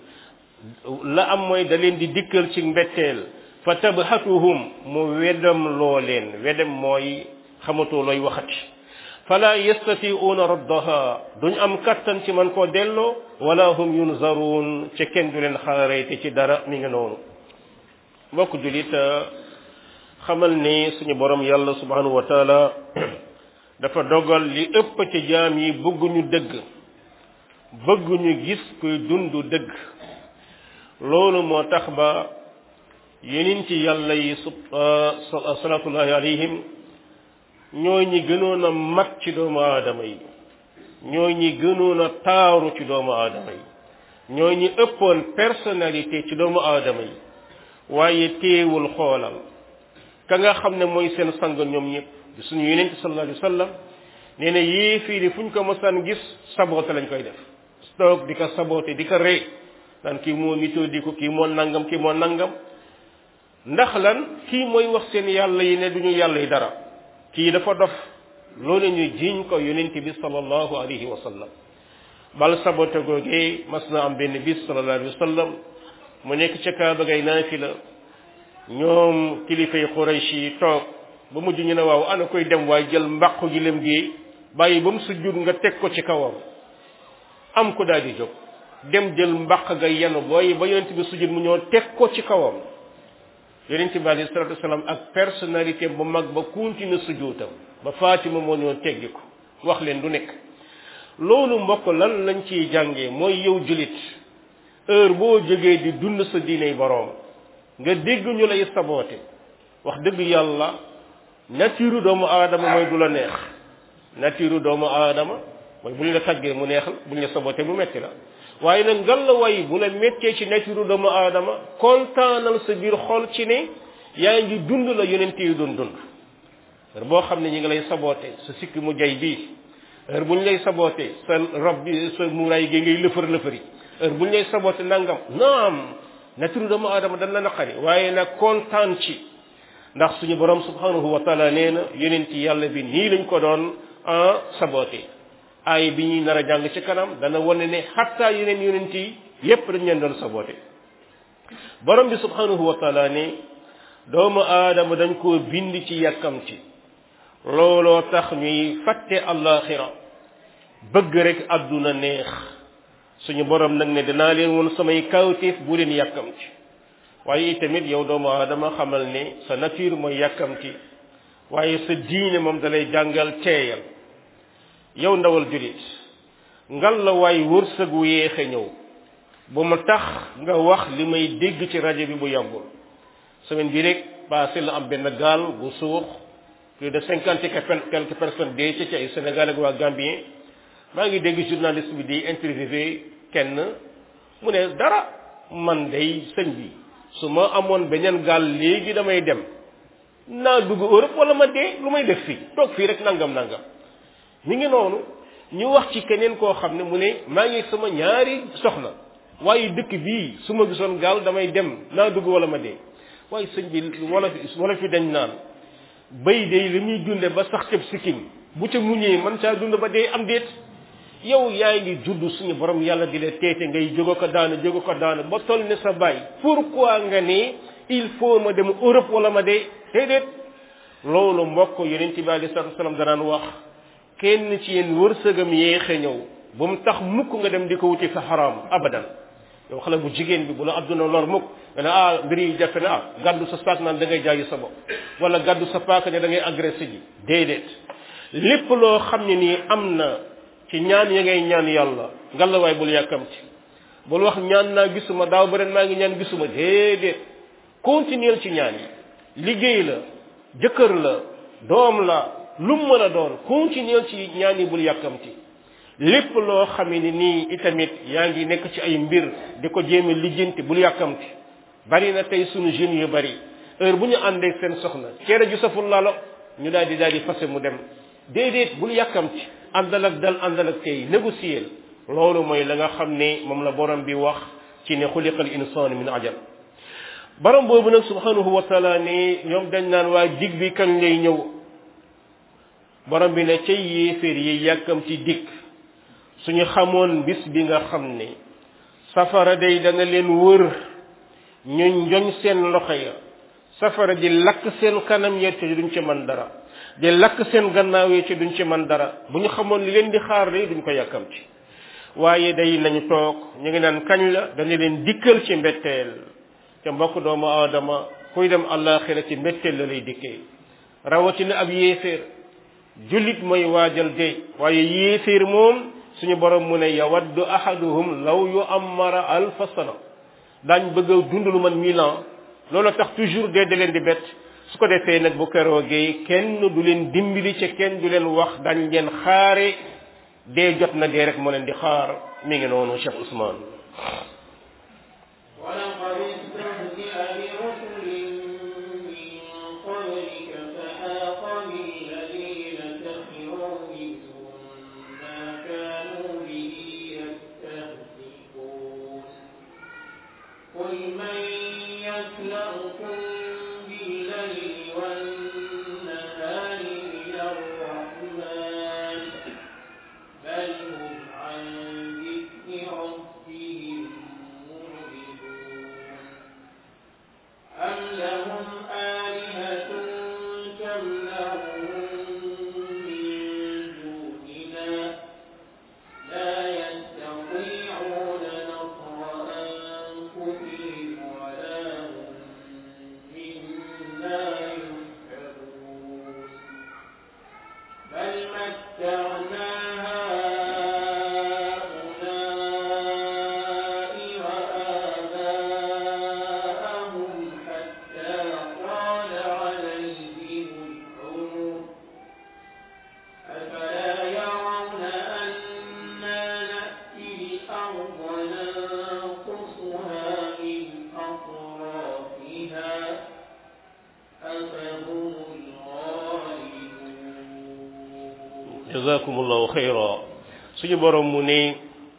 la am mooy da leen di dikkal ci mbetteel fa tabhatuhum mu wedam loo leen wedam mooy xamatoo looy waxati fala yastati'una raddaha duñ am kattan ci man koo delloo wala hum yunzaruun ca kenn du leen xaarayte ci dara mi ngi noonu mbokk julit xamal ni suñu borom yàlla subhanahu wa taala dafa dogal li ëpp ci jaam yi bëgguñu dëgg bëgguñu gis kuy dund dëgg loolu moo tax ba yeneen ci yàlla yi salaatullahi alayhim ñooy ñi gënoon a mat ci doomu aadama yi ñooy ñi gënoon a taaru ci doomu aadama yi ñooy ñi ëppoon personnalité ci doomu aadama yi waaye teewul xoolal ka nga xam ne mooy seen sang ñoom ñëpp di suñu yeneen ci sallallahu alayhi wa sallam nee na yéefii di fu ñu ko mësaan gis saboote lañ koy def toog di ko saboote di ko rey naan kii moo nitoo di ko kii moo nangam kii moo nangam ndax lan kii mooy wax seen yàlla yi ne duñu yàlla yi dara kii dafa dof loolu ñu jiiñ ko yonent bi sallallahu alayhi wa sallam bal sabote googee mas na am benn bis sallallahu alayhi wa sallam mu nekk ca Kaaba gay naafila ñoom kilifay Quraysh yi toog ba mujj ñu ne waaw ana koy dem waaye jël mbaqu gi lem gi bàyyi ba mu sujjud nga teg ko ci kawam am ko daal di jóg dem jël mbaq ga yenu booy ba yonent bi sujjud mu ñëw teg ko ci kawam yonent bi alayhi salaatu wasalaam ak personnalité bu mag ba continue sujjuutam ba Fatima moo ñëw teggi ko wax leen du nekk loolu mbokk lan lañ ciy jàngee mooy yow julit heure boo jógee di dund sa diiney boroom nga dégg ñu lay saboote wax dëgg yàlla nature doomu aadama mooy du la neex nature doomu aadama mooy bu ñu la taggee mu neex la bu ñu la saboote mu metti la waaye nag ngal la way bu la méttee ci nature doomu aadama kontaanal sa biir xol ci ne yaa ngi dund la yonent yi doon dund heure boo xam ne ñi ngi lay saboote sa sikki mu jay bii heure bu ñu lay saboote sa rob bi sa muraay gi ngay lëfër lëfëri heure bu ñu lay saboote nangam naam nature doomu aadama dañ la naqari waaye nag kontaan ci ndax suñu borom subhanahu wa taala nee na yonent yàlla bi nii lañ ko doon en saboote aay bi ñuy nar a jàng ci kanam dana wane ne xattaa yeneen yonent yi yépp dañ leen doon saboote borom bi subhanahu wa taala ne doomu aadama dañ koo bind ci yàkkamti looloo tax ñuy fàtte àllaaxira bëgg rek àdduna neex suñu borom nag ne dinaa leen woon samay kawtéef bu leen yàkkamti waaye itamit yow doomu aadama xamal ne sa nature mooy yàkkamti waaye sa diine moom dalay jàngal teeyal yow ndawal julit ngal la waay wërsëg wu yéexe ñëw bu ma tax nga wax li may dégg ci rajo bi bu yàggul semaine bi rek passé la am benn gaal bu suux plus de cinquante quelques personnes dee ci ay Sénégal ak waa Gambien maa ngi dégg journaliste bi di interviewé kenn mu ne dara man day sëñ bi su ma amoon beneen gaal léegi damay dem naa dugg Europe wala ma dee lu may def fii toog fii rek nangam nangam mi ngi noonu ñu wax ci keneen koo xam ne mu ne maa ngi sama ñaari soxna waaye dëkk bii su ma gisoon gaal damay dem naa dugg wala ma dee waaye sëñ bi wala wala fi dañ naan bay de li muy dunde ba sax cëb sikkim bu ca muñee man caa dund ba dee am déet yow yaa ngi judd suñu borom yàlla di la teete ngay jógo ko daana jógo ko daana ba toll ne sa baay pourquoi nga ne il faut ma dem Europe wala ma dee déedéet loolu mbokk yonent bi alayhi salaatu wasalaam danaan wax kenn ci yéen wërsëgam yéexe ñëw bu mu tax mukk nga dem di ko wuti fa xaraam abadan yow xale bu jigéen bi bu la adduna lor mukk nga ne ah mbir yi jafe na ah gàddu sa saak naan da ngay jaayu sa bopp wala gàddu sa paaka ne da ngay agressé ji déedéet lépp loo xam ne nii am na ci ci ñaan ya ngay ñaan yàlla ngalawaay bul yàkkamti bul wax ñaan naa gisuma daaw ba ren maa ngi ñaan gisuma déedéet continuer ci ñaan yi liggéey la jëkkër la doom la lu mu mën a doon continuer ci ñaan yi bul yàkkamti lépp loo xamee ni nii itamit yaa ngi nekk ci ay mbir di ko jéeme lijjanti bul yàkkamti bari na tey sunu jeunes yu bari heure bu ñu àndee seen soxna cere ju saful lalo ñu daal di daal di fase mu dem déedéet bul yàkkamti àndal ak dal àndal ak tey négocier loolu mooy la nga xam ne moom la borom bi wax ci ne xuliqal insaanu min ajal borom boobu nag subhanahu wa taala ne ñoom dañ naan waa dig bi kañ lay ñëw borom bi ne cay yéeféer yi yàkkamti dikk suñu xamoon bis bi nga xam ne safara day dana leen wër ñu njoñ seen loxo ya safara di lakk seen kanam ya ci duñ ci mën dara di lakk seen gannaaw ya ci duñ ci mën dara bu ñu xamoon li leen di xaar day duñ ko yàkkamti waaye day nañu toog ñu ngi naan kañ la dana leen dikkal ci mbetteel te mbokk doomu aadama kuy dem àllaaxira ci mbetteel la lay dikkee rawatina ab yéeféer jullit mooy waajal dee waaye yéeféer moom suñu borom mu ne yawaddu ahaduhum law yu ammara alfa sana daañ bëgg a dund lu man mille ans loolu tax toujours dee da leen di bett su ko defee nag bu keroogee kenn du leen dimbali ca kenn du leen wax dañ leen xaare dee jot na dee rek moo leen di xaar mi ngi noonu Cheikh Ousmane jazakumullahu xayra suñu borom mu ne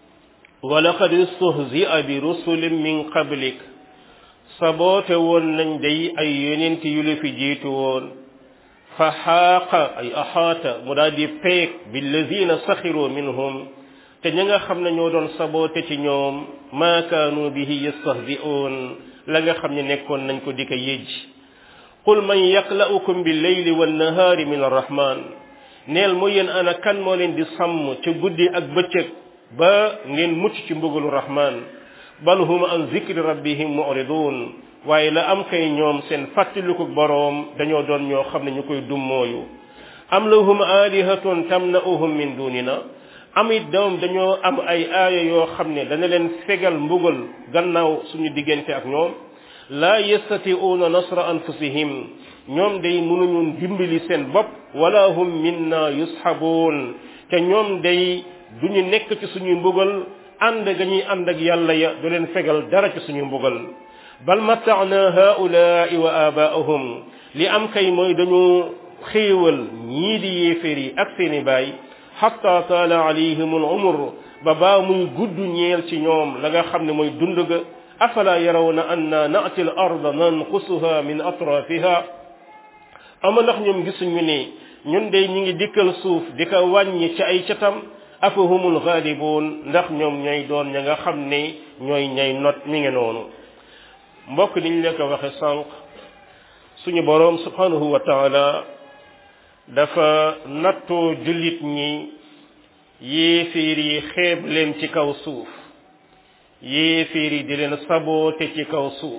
wa laqad istuhzi'a bi rusulin min qablik saboote woon nañ day ay yonent yu la fi jiitu woon fa xaaqa ay axaata mu daal di peeg billazina saxiru minhum te ña nga xam ne ñoo doon saboote ci ñoom ma kaanu bihi yastahzi'un la nga xam ne nekkoon nañ ko di ko yëj qul man yakla'ukum bil layli wan nahaari min arrahman neel mu yéen ana kan moo leen di sàmm ci guddi ak bëccëg ba ngeen mucc ci mbugalu rahman bal hum an zikri rabbihim mu'ridun waaye la am kay ñoom seen fàttaliku boroom dañoo doon ñoo xam ne ñu koy dummooyu am lahum alihatun tamna'uhum min dunina am it doom dañoo am ay aaya yoo xam ne dana leen fegal mbugal gannaaw suñu diggante ak ñoom la yastati'una nasra anfusihim ñoom day mënuñu dimbali seen bopp wala hum minna yushabun te ñoom day duñu nekk ci suñuy mbugal ànd ga ñuy ànd ak yàlla ya du leen fegal dara ci suñuy mbugal bal mata'na haula'i wa aba'ahum li am kay mooy dañu xéewal ñii di yéeféer yi ak seeni baay hatta taala alayhim al umr ba baa muy gudd ñeel ci ñoom la nga xam ne mooy dund ga afala yarawna anna na'ti al arda nanqusuha min atrafiha ama ndax ñoom gisuñu ne ñun de ñi ngi dikkal suuf di ko wàññi ci ay catam afahumul ghalibun ndax ñoom ñooy doon ña nga xam ne ñooy ñay not mi ngi noonu mbokk niñ la ko waxe sànq suñu boroom subhanahu wa taala dafa nattoo jullit ñi yéeféer yi xeeb leen ci kaw suuf yéeféer yi di leen saboote ci kaw suuf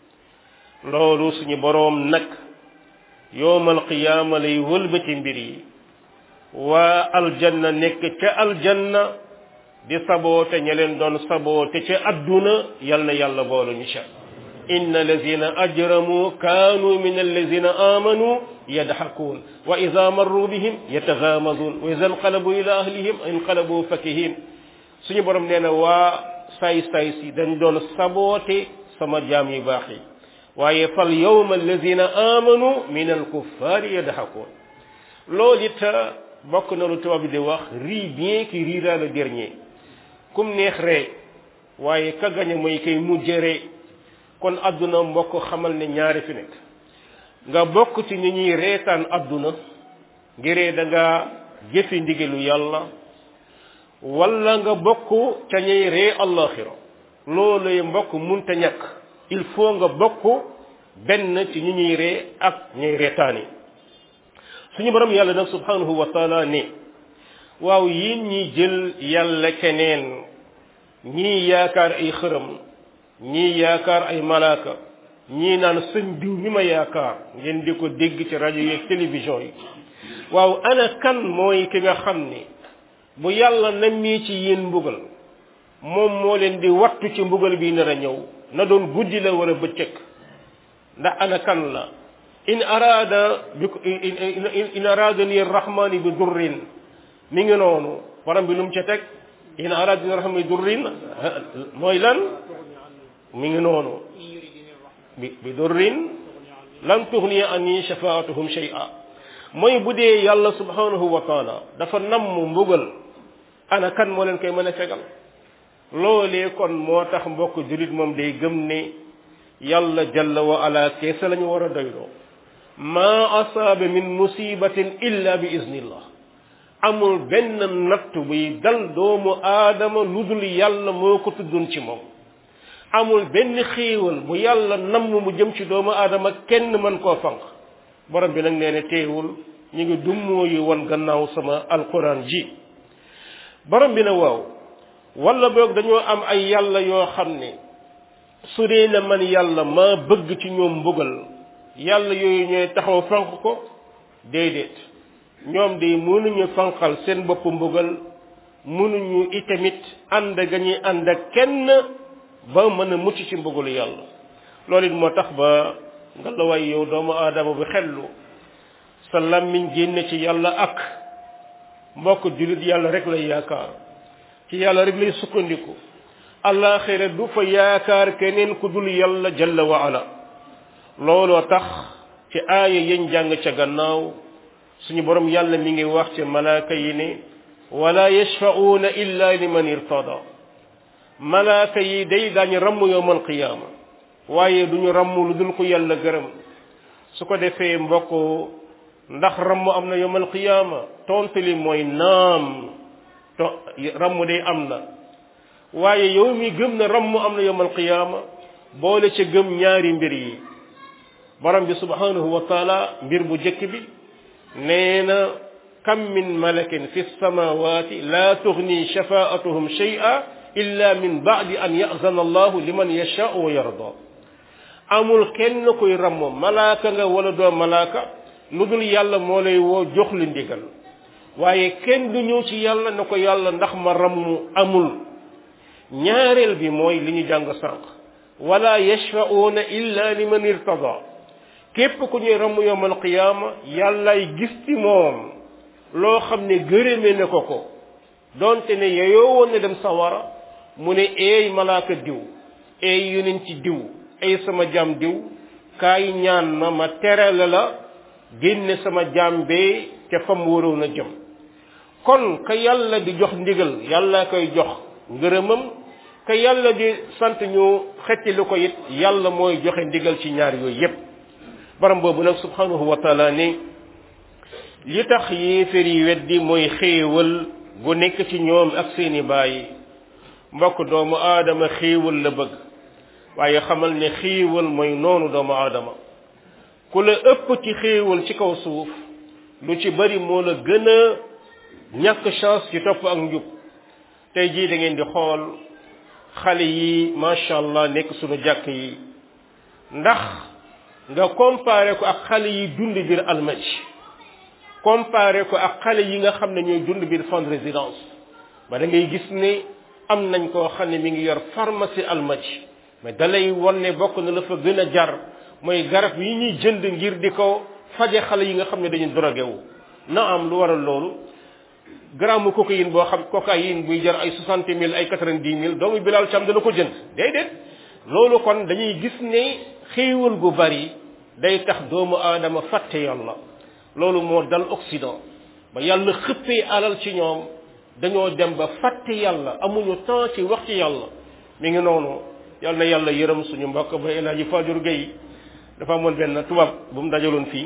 loolu suñu boroom nag yowmal qiyaama lay wëlbati mbir yi waa aljanna nekk ca aljanna di saboote ña leen doon saboote ca adduna yal na yàlla boolu ñu ca inna allazina ajramu kaanu min allazina amanu yadhakuun wa ida marru bihim yataghamazuun wa ida inqalabu ila ahlihim inqalabu fakihin suñu borom nee na waa say say si dañ doon saboote sama jaam yu baax yi waaye fal yawma allazina amanu min alkuffaari yadhakuun loolu it bokk na lu tubaab bi di wax ris bien qui rira le dernier kum neex ree waaye ka gañe mooy kay mujje ree kon adduna mbokk xamal ne ñaari fi nekk nga bokk ci ñi ñuy reetaan adduna ngiree da nga jëfi ndigalu yàlla wala nga bokk ca ñuy ree allaxira loolu mbokk munta ñàkk il faut nga bokk benn ci ñi ñuy ree ak ñuy reetaani suñu borom yàlla nag subhanahu wa taala ne waaw yéen ñi jël yàlla keneen ñii yaakaar ay xërëm ñii yaakaar ay malaaka ñii naan sëñ diw mi ma yaakaar ngeen di ko dégg ci rajo yi ak télévision yi waaw ana kan mooy ki nga xam ni bu yàlla nammee ci yéen mbugal moom moo leen di wattu ci mbugal bi nar a ñëw na doon guddi la wala bëccëg ndax ana kan la in araada bi in araada ni rahmani bi durrin mi ngi noonu borom bi lu mu ca teg in araada ni rahmani bi durrin mooy lan mi ngi noonu bi bi durrin lan tughni anni shafaatuhum shay'a mooy bu dee yàlla subhanahu wa taala dafa namm mbugal ana kan moo leen koy mën a fegal loolee kon moo tax mbokk julit moom day gëm ne yàlla jalla wa ala keesa la ñu war a doyloo ma asaaba min musibatin illa bi iznillah amul benn natt buy dal doomu aadama lu dul yàlla moo ko tuddoon ci moom amul benn xéewal bu yàlla namm mu jëm ci doomu aadama kenn mën koo fanq borom bi nag nee na teewul ñu ngi dummoo yu won gannaaw sama alquran ji borom bi na waaw wala boog dañoo am ay yàlla yoo xam ne su dee na man yàlla maa bëgg ci ñoom mbugal yàlla yooyu ñooy taxaw fanq ko déedéet ñoom de mënuñu fanqal seen bopp mbugal mënuñu itamit ànd ga ñuy ànd ak kenn ba mën a mucc ci mbugalu yàlla loolu it moo tax ba nga la way yow doomu aadama bu xellu sa làmmiñ génne ci yàlla ak mbokk jullit yàlla rek lay yaakaar ci yàlla rek lay sukkandiku àllaaxira du fa yaakaar keneen ku dul yàlla jalla wa ala looloo tax ci aaya yañ jàng ca gannaaw suñu borom yàlla mi ngi wax ci malaaka yi ne wala yashfa'uuna illa liman irtada malaaka yi day daañu ramm yawmal qiyaama waaye duñu ramm lu dul ko yàlla gërëm su ko defee mbokk ndax ramm am na yawmal qiyaama tontu li mooy naam to ramm day am na waaye yow mi gëm na ramm am na yawmal qiyaama boole ca gëm ñaari mbir yi borom bi subhanahu wa taala mbir bu jëkk bi nee na kam min malakin fi samawati la tughni shafaatuhum shay'a illa min ba'di an ya'zana allahu liman yasha'u wa yarda amul kenn koy ramm malaaka nga wala doo malaaka lu dul yàlla moo lay woo jox li ndigal waaye kenn du ñëw ci yàlla na ko yàlla ndax ma ramm amul ñaareel bi mooy li ñu jàng sànq wala yashfa'una illa liman irtada képp ku ñuy ramm yawmal qiyaama yàllay gis ci moom loo xam ne gërëme na ko ko donte ne yeyoo woon ne dem sawara mu ne eey malaaka diw eey yonent ci diw eey sama jaam diw kaay ñaan ma ma terale la génne sama jaam bee te fam waroon a jëm kon ka yàlla di jox ndigal yàlla koy jox ngërëmam ka yàlla di sant ñu xetti lu ko it yàlla mooy joxe ndigal ci ñaar yooyu yépp borom boobu nag subhanahu wa taala ne li tax yéeféer yi weddi mooy xéewal gu nekk ci ñoom ak seeni baay mbokk doomu aadama xéewal la bëgg waaye xamal ne xéewal mooy noonu doomu aadama ku la ëpp ci xéewal ci kaw suuf lu ci bari moo la gën a ñàkk chance ci topp ak njub tey jii da ngeen di xool xale yi macha allah nekk sunu jàkk yi ndax nga comparé ko ak xale yi dund biir almaj comparé ko ak xale yi nga xam ne ñooy dund biir fond de résidence ba da ngay gis ne am nañ koo xam ne mi ngi yor pharmacie almadi mais da lay wan ne bokk na la fa gën a jar mooy garab yi ñuy jënd ngir di ko faje xale yi nga xam ne dañu drogué wu na am lu waral loolu gramme cocaïne boo xam cocaïne buy jar ay soixante mille ay quatre-vingt-dix mille doomu Bilal Thiam dana ko jënd déedéet loolu kon dañuy gis ne xéewal gu bari day tax doomu aadama fàtte yàlla loolu moo dal Occident ba yàlla xëppee alal ci ñoom dañoo dem ba fàtte yàlla amuñu temps ci wax ci yàlla mi ngi noonu yàlla na yàlla yërëm suñu mbokk ba El Hadji Fajur Gueye dafa amoon benn tubaab bu mu dajaloon fii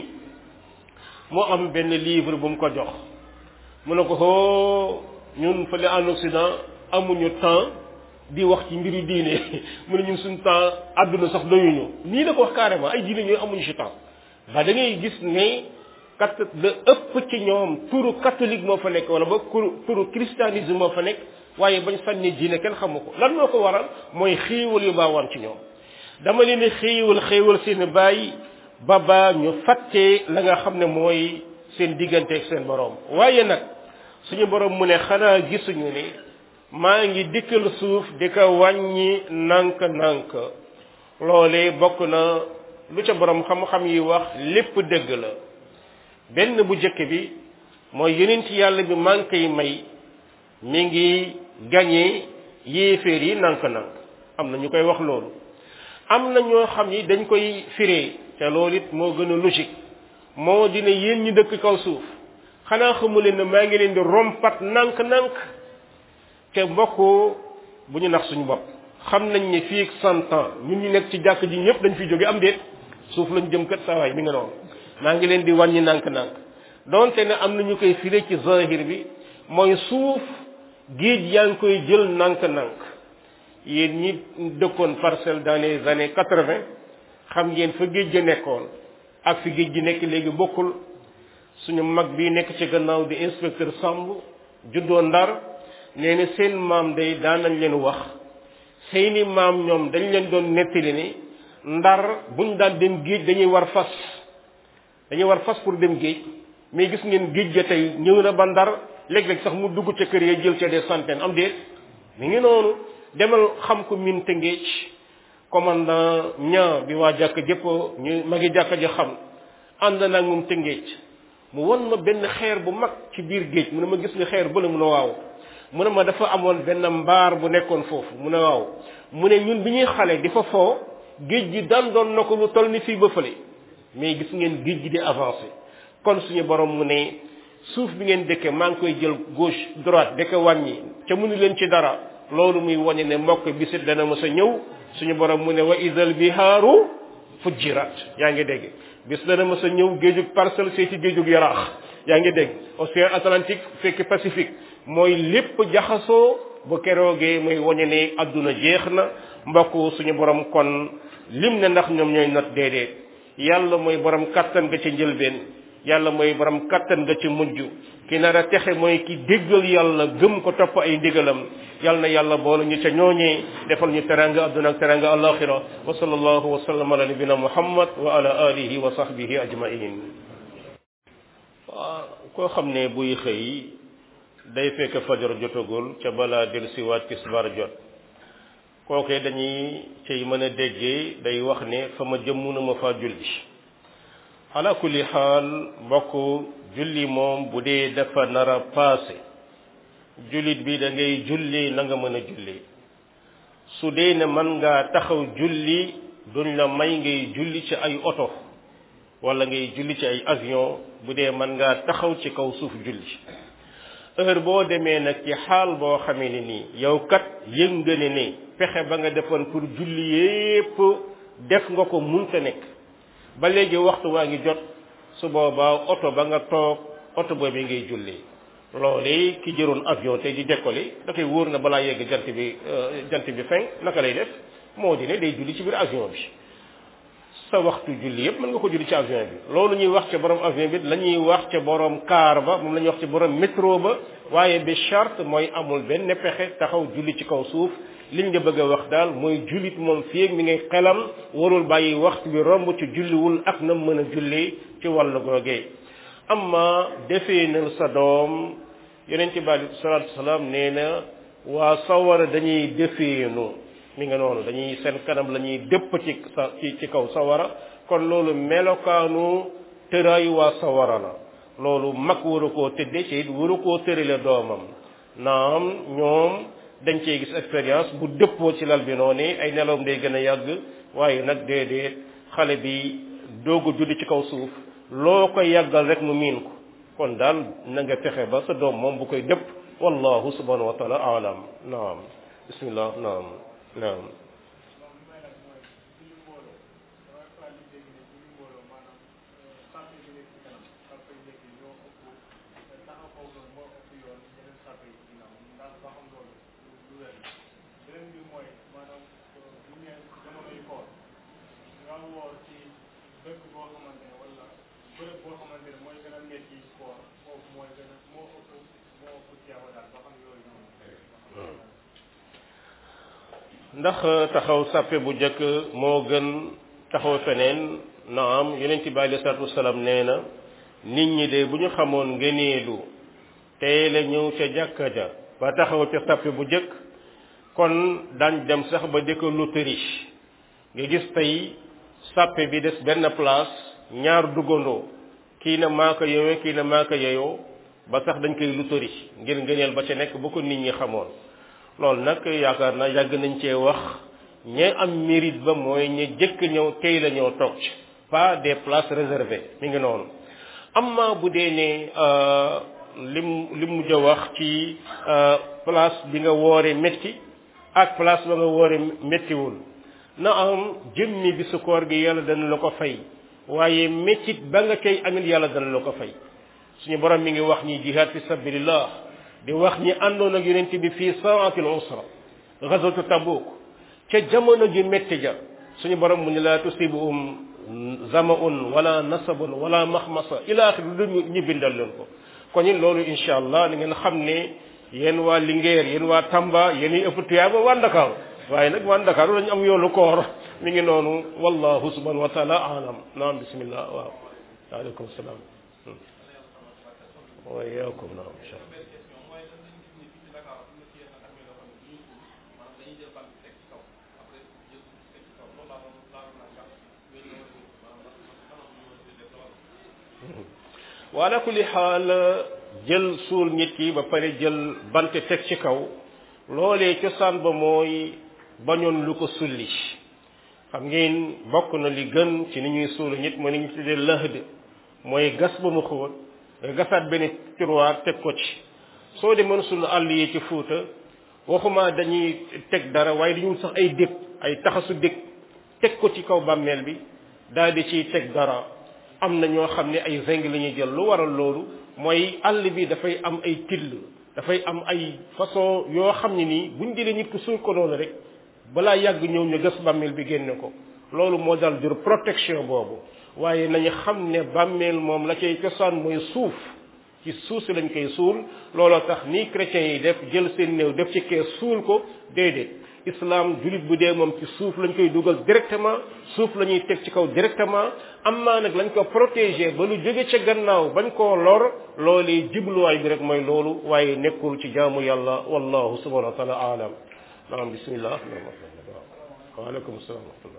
moo am benn livre bu mu ko jox mu ne ko hoo ñun fële en Occident amuñu temps di wax ci mbiri diine mu ne ñun suñu temps àdduna sax doyuñu nii la ko wax carrément ay diine ñooy amuñu ci temps ba da ngay gis ne kat la ëpp ci ñoom turu catholique moo fa nekk wala ba turu christianisme moo fa nekk waaye bañ sànni diine kenn xamu ko lan moo ko waral mooy xéewal yu baawaan ci ñoom dama leen di xéewal xéewal seen bàyyi ba baa ñu fàttee la nga xam ne mooy seen diggante ak seen borom waaye nag suñu borom mu ne xanaa gisuñu ne maa ngi dikkal suuf di ko wàññi nànk nànk loolee bokk na lu ca borom xam-xam yi wax lépp dëgg la benn bu jëkk bi mooy yonent yàlla bi maa ngi koy may mi ngi gañe yéeféer yi nànk nànk am na ñu koy wax loolu am na ñoo xam ni dañ koy firee te loolu it moo gën a logique moo dina yéen ñi dëkk kaw suuf xanaa xamu leen ne maa ngi leen di rompat nànk nànk te mbokk bu ñu nax suñu bopp xam nañ ne fii ak cent ans ñun ñu nekk ci jàkk ji ñëpp dañ fi jóge am déet suuf lañ jëm kat saa waay mi nga noonu maa ngi leen di wàññi nànk nànk donte ne am na ñu koy firee ci zahir bi mooy suuf géej yaa ngi koy jël nànk nànk yéen ñi dëkkoon parcelle dans les années quatre-vingt xam ngeen fa géej ga nekkoon ak fi géej gi nekk léegi bokkul suñu mag bi nekk ci gannaaw di inspecteur Samb juddoo Ndar nee na seen maam day daan nañ leen wax seeni maam ñoom dañ leen doon nettali ni Ndar buñ daan dem géej dañuy war fas dañuy war fas pour dem géej mais gis ngeen géej ga tey ñëw na ba Ndar léeg-léeg sax mu dugg ca kër ya jël ca des centaines am déet mi ngi noonu demal xam ko min Tëngéej commandant ña bi waa jàkk jëpp ñu magi jàkk ja xam ànd naag moom Tëngéej mu won ma benn xeer bu mag ci biir géej mu ne ma gis nga xeer bële mu ne waaw mu ne ma dafa amoon benn mbaar bu nekkoon foofu mu ne waaw mu ne ñun bi ñuy xale di fa foo géej gi daan doon na ko lu toll ni fii ba fële mais gis ngeen géej gi di avancé kon suñu borom mu ne suuf bi ngeen dëkke maa ngi koy jël gauche droite dëkk wàññi ca mënu leen ci dara loolu muy wane ne mbokk bisit dana mës a ñëw suñu borom mu ne wa idal bihaaru fujjirat yaa ngi dégg bis dana mës a ñëw géejug Parcelles seeti géejug Yaraax yaa ngi dégg océan Atlantique fekk Pacifique mooy lépp jaxasoo bu keroogee muy wane ne adduna jeex na mbokk suñu borom kon lim ne ndax ñoom ñooy not déedéet yàlla mooy borom kattan nga ci njëlbeen yàlla mooy borom kattan nga ci mujj ki nar a texe mooy ki déggal yàlla gëm ko topp ay ndigalam yàlla na yàlla boole ñu ca ñooñee defal ñu teranga adduna ak teranga alaxira wa sallallahu wa sallam ala nabina muhammad wa ala alihi wa sahbihi ajmain waaw koo xam ne buy xëy day fekk fajar jotagul ca balaa del siwaat tisbaar jot kookee dañuy cay mën a déggee day wax ne fa ma jëm mënuma faa julli ala kulli xaal mbokk julli moom bu dee dafa nar a paase jullit bi da ngay julli na nga mën a julli su dee ne mën ngaa taxaw julli duñ la may ngay julli ci ay oto wala ngay julli ci ay avion bu dee mën ngaa taxaw ci kaw suuf julli heure boo demee nag ci xaal boo xamee ne nii yow kat yëg nga ne ne pexe ba nga defoon pour julli yépp def nga ko munta nekk ba léegi waxtu waa ngi jot su boobaa oto ba nga toog oto boobu ngay julli loolee ki jëroon avion te di décoller da koy wóor na balaa yegg jant bi jant bi fenk naka lay def moo di ne day julli ci biir avion bi sa waxtu julli yépp mën nga ko julli ci avion bi loolu ñuy wax ca borom avion bi la ñuy wax ca borom car ba moom la ñuy wax ca borom métro ba waaye bi charte mooy amul benn pexe taxaw julli ci kaw suuf liñ nga bëgg a wax daal mooy jullit moom fii mi ngay xelam warul bàyyi waxtu bi romb ci julliwul ak na mën a julli ci wàllu googee amma defeenal sa doom yonent bi alayhi salaatu salaam nee na waa sawara dañuy defeenu mi nga noonu dañuy seen kanam la ñuy dëpp ci sa ci ci kaw sawara kon loolu melokaanu tëraayu waa sawara la loolu mag waru koo tëdde ci it waru koo tërale doomam naam ñoom dañ cee gis expérience bu dëppoo ci lal bi noonu ay nelawam day gën a yàgg waaye nag déedéet xale bi doogu juddi ci kaw suuf loo koy yàggal rek mu miin ko kon daal na nga fexe ba sa doom moom bu koy dëpp wallahu subhanahu wa taala alam naam bismillah naam naam ndax taxaw sàppe bu njëkk moo gën taxaw feneen naam yonent bi alayhi salaatu wasalaam nee na nit ñi de bu ñu xamoon ngëneelu tey la ñëw ca jàkka ja ba taxaw ca sàppe bu njëkk kon daañ dem sax ba dëkk loterie nga gis tey sàppe bi des benn place ñaar duggandoo kii na maa ko yeyoo kii na maa ko yeyoo ba sax dañ koy loterie ngir ngëneel ba ca nekk bu ko nit ñi xamoon loolu nag yaakaar naa yàgg nañ cee wax ñe am mérite ba mooy ñe jëkk ñëw tey la ñëw toog ci pas des places réservées mi ngi noonu amma bu dee ne lim lim mujj a wax ci place bi nga woore métti ak place ba nga woore méttiwul na am jëmmi bi su koor gi yàlla dana la ko fay waaye méttit ba nga cay amil yàlla dana la ko fay suñu borom mi ngi wax ñi jihaad fi sabilillah di wax ñi àndoon ak yonent bi fii saatil usra ghazwatu Tabuk ca jamono ji métti ja suñu borom mu ne laa tusibuhum zamaun wala nasabun wala maxmasa ila axiri lu ñu bindal leen ko kon ñun loolu incha allah ni ngeen xam ne yéen waa Linguère yéen waa Tamba yéen yi ëpp tuyaaba waa Ndakaaru waaye nag waa Ndakaaru lañu am yoolu koor mi ngi noonu wallahu subhanahu wa taala alam naam bismillah waaw waaleykum salaam wa iyaakum naam incha allah wala kulli xaal jël suul nit ki ba pare jël bant teg ci kaw loolee cosaan ba mooy bañoon lu ko sulli xam ngeen bokk na li gën ci ni ñuy suul nit mooy ni ñu tuddee lahd mooy gas ba mu xóot nga gasaat benn tiroir teg ko ci soo demoon suñu àll yi ci Fuuta waxuma dañuy teg dara waaye dañuy sax ay dég ay taxasu dég teg ko ci kaw bàmmeel bi daal di ciy teg dara am na ñoo xam ne ay zinc la ñuy jël lu waral loolu mooy àll bi dafay am ay till dafay am ay façon yoo xam ne nii buñ jëlee nit ku suul ko noonu rek balaa yàgg ñëw ñu gas bàmmeel bi génne ko loolu moo dal jur protection boobu waaye nañu xam ne bàmmeel moom la cay cosaan mooy suuf ci suuf si lañ koy suul looloo tax ni chrétiens yi def jël seen néew def ci kee suul ko déedéet islam julit bu dee moom ci suuf lañ koy dugal directement suuf la ñuy teg ci kaw directement amaa nag lañ ko protéger ba lu jóge ca gannaaw bañ koo lor loolee jubluwaay bi rek mooy loolu waaye nekkul ci jaamu yàlla wallahu subhanahu wa taala alam naam bismillah waaleykum salaam wa rahmatullah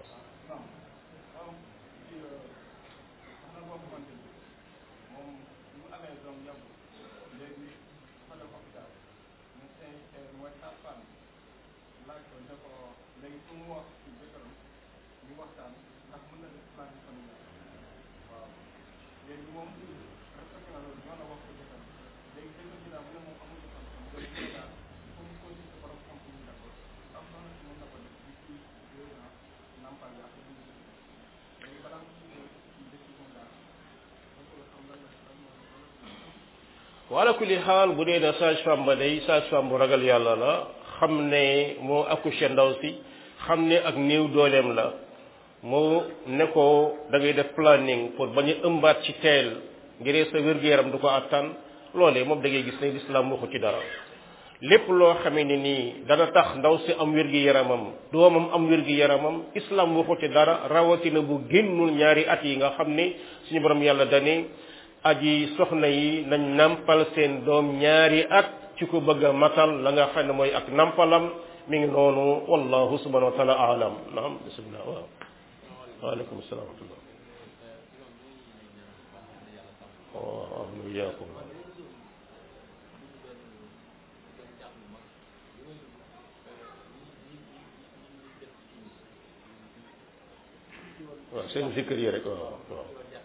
wala kulli xaal bu dee na sage-femme ba day sage-femme bu ragal yàlla la xam ne moo accouché ndaw si xam ne ak néew dooleem la moo ne ko da ngay def planning pour bañ a ëmbaat ci teel ngir sa wér-gu-yaram du ko attan loolee moom da ngay gis ne lislaam waxu ci dara lépp loo xamee ne nii dana tax ndaw si am wér-gu-yaramam doomam am wér-gu-yaramam islam waxu ci dara rawatina bu génnul ñaari at yi nga xam ne suñu borom yàlla dane aji soxna yi nañ nampal seen doom ñaari at ci ko bëgg a matal la nga xam ne mooy ak nampalam mi ngi noonu wallahu subhanahu wa taala alam naam bismillah waaw waaleykum salaam wa rahmatullah waaw iyaakum waaw seen zikr yi rek waaw waaw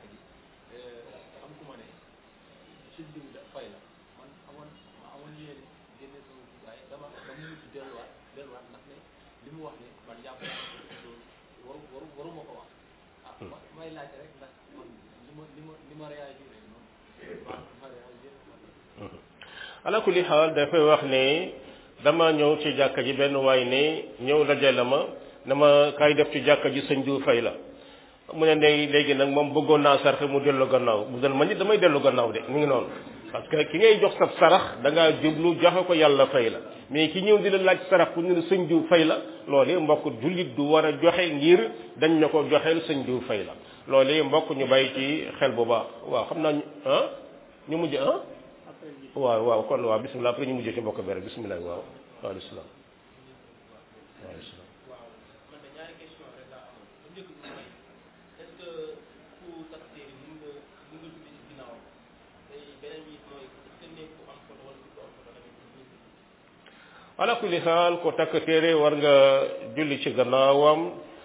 ala kulli xaal dafay wax ne dama ñëw ci jàkka ji benn waay ne ñëw dajale ma na ma kaay def ci jàkka ji sëñ Diouf fay la mu ne léegi léegi nag moom bëggoon naa sarxe mu dellu gannaaw bu dal ma nit damay dellu gannaaw de mu ngi noonu parce que ki ngay jox sa sarax da ngaa jublu joxe ko yàlla fay la mais ki ñëw di la laaj sarax pour ñu ne sëñ Diouf fay la loolee mbokk jullit du war a joxe ngir dañ na ko joxeel sëñ Diouf fay la loolee mbokk ñu bàyyi ci xel bu baax waaw xam naa ah ñu mujj ah waaw waaw kon waaw bismillah après ñu mujj ci mbokk bi rek bismillah waaw waaleykum salaam waaleykum salaam ala kulli xaal ko takk téere war nga julli ci gannaawam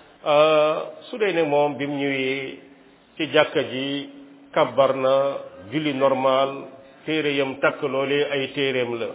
su dee ne moom bi mu ñëwee ci jàkka ji kabbar na julli normal téere yam takk loolee ay téereem la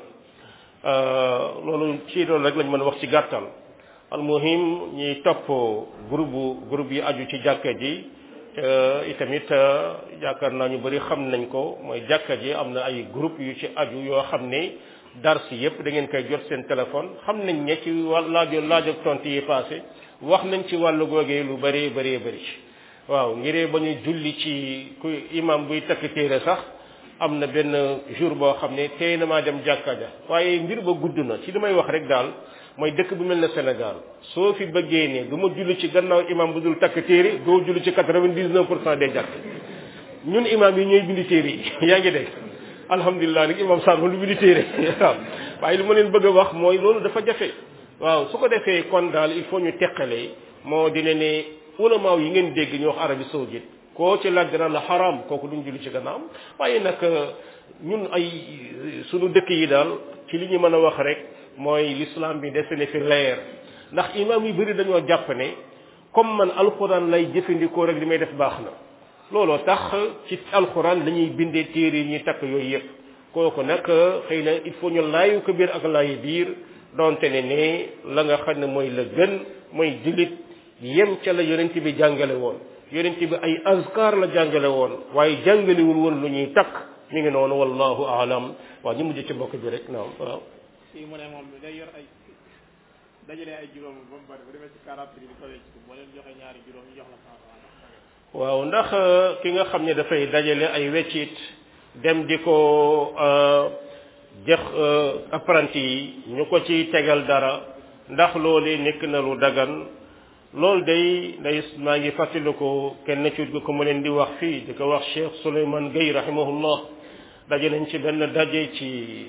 loolu ci loolu rek lañ mën a wax ci gàttal almuhim ñiy topp groupe groupe yi aju ci jàkka ji itamit yaakaar naa ñu bëri xam nañ ko mooy jàkka ji am na ay groupe yu ci aju yoo xam ne dars yëpp da ngeen koy jot seen téléphone xam nañ ne ci wàll laaj laaj ak tontu yi passé wax nañ ci wàllu googee lu bëree bëree bëri waaw ngiree ba ñu julli ci ku imam buy takk téere sax am na benn jour boo xam ne tey na maa dem jàkka ja waaye mbir ba gudd na ci li may wax rek daal mooy dëkk bu mel ne Sénégal soo fi bëggee ne du ma julli ci gannaaw imam bu dul takk téere doo julli ci quatre-vingt-dix-neuf pour cent des jàkk ñun imam yi ñooy bindi téere yi yaa ngi dégg alhamdulilah nag imam Sall lu bindi téere waaw waaye lu ma leen bëgg a wax mooy loolu dafa jafe waaw su ko defee kon daal il faut ñu teqalee moo dina ne ulamaaw yi ngeen dégg ñu wax Arabie Saoudite koo ci laaj dana la xaraam kooku duñ julli ci gannaam waaye nag ñun ay sunu dëkk yi daal ci li ñu mën a wax rek mooy l'islam bi dese ne fi leer ndax imam yu bëri dañoo jàpp ne comme man alxuraan lay jëfandikoo rek li may def baax na looloo tax ci alxuraan lañuy bindee téere yi ñuy takk yooyu yëpp kooku nag xëy na il faut ñu laayu ko biir ak laayu biir donte ne ne la nga xam ne mooy la gën mooy jullit yem ca la yonent bi jàngale woon yonent bi ay azkar la jàngale woon waaye jàngalewul woon lu ñuy takk mi ngi noonu wallahu aalam waaw ñu mujj ci bokk bi rek naam waaw fii mu ne moom bi day yor ay dajale ay juróom ba mu bari ba demee ci quarante bi di ko wecc boo leen joxe ñaari juróom ñu jox la cent waaw ndax ki nga xam ne dafay dajale ay weccit dem di ko jox apprenti yi ñu ko ci tegal dara ndax loolee nekk na lu dagan loolu day day maa ngi fàttali ko kenn ci ko mu leen di wax fii di ko wax Cheikh Souleymane Gueye rahimahullah daje nañ ci benn daje ci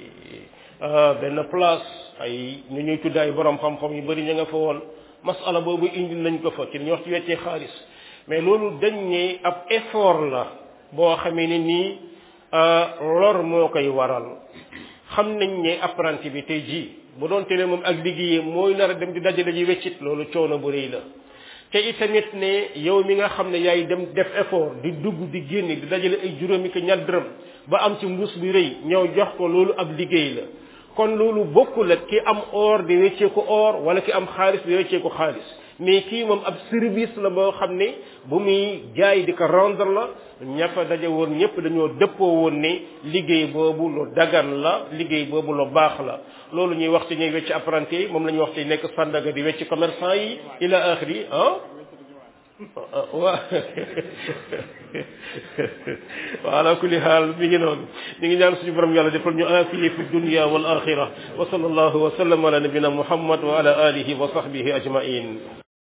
benn place ay ñu ñuy tudd ay borom xam-xam yu bëri ñu nga fa woon masala boobu indi nañ ko fa ci li ñuy wax ci weccee xaalis mais loolu dañ ne ab effort la boo xamee ne nii lor moo koy waral xam nañ ne apprenti bi tey jii bu doon tele moom ak liggéeyam mooy nar a dem di dajale ji weccit loolu coono bu rëy la te itamit ne yow mi nga xam ne yaay dem def effort di dugg di génne di dajale ay juróomi ko ñaar dërëm ba am ci mbuus bi rëy ñëw jox ko loolu ab liggéey la kon loolu bokkul ak ki am or di weccee ko or wala ki am xaalis di weccee ko xaalis mais kii moom ab service la boo xam ne bu muy jaay di ko rendre la ña fa daje woon ñëpp dañoo dëppoo woon ne liggéey boobu lu dagan la liggéey boobu lu baax la loolu ñuy wax ci ñuy wecc apprenti yi moom la ñuy wax ci nekk Sandaga di wecc commerçant yi ila axiri ah waaw wa ala kulli haal mi ngi noonu ñu ngi ñaan suñu borom yàlla defal ñu aafiya fi dunya wal axira wa sallallahu wa sallam ala nabina muhammad wa ala alihi wa sahbihi ajmain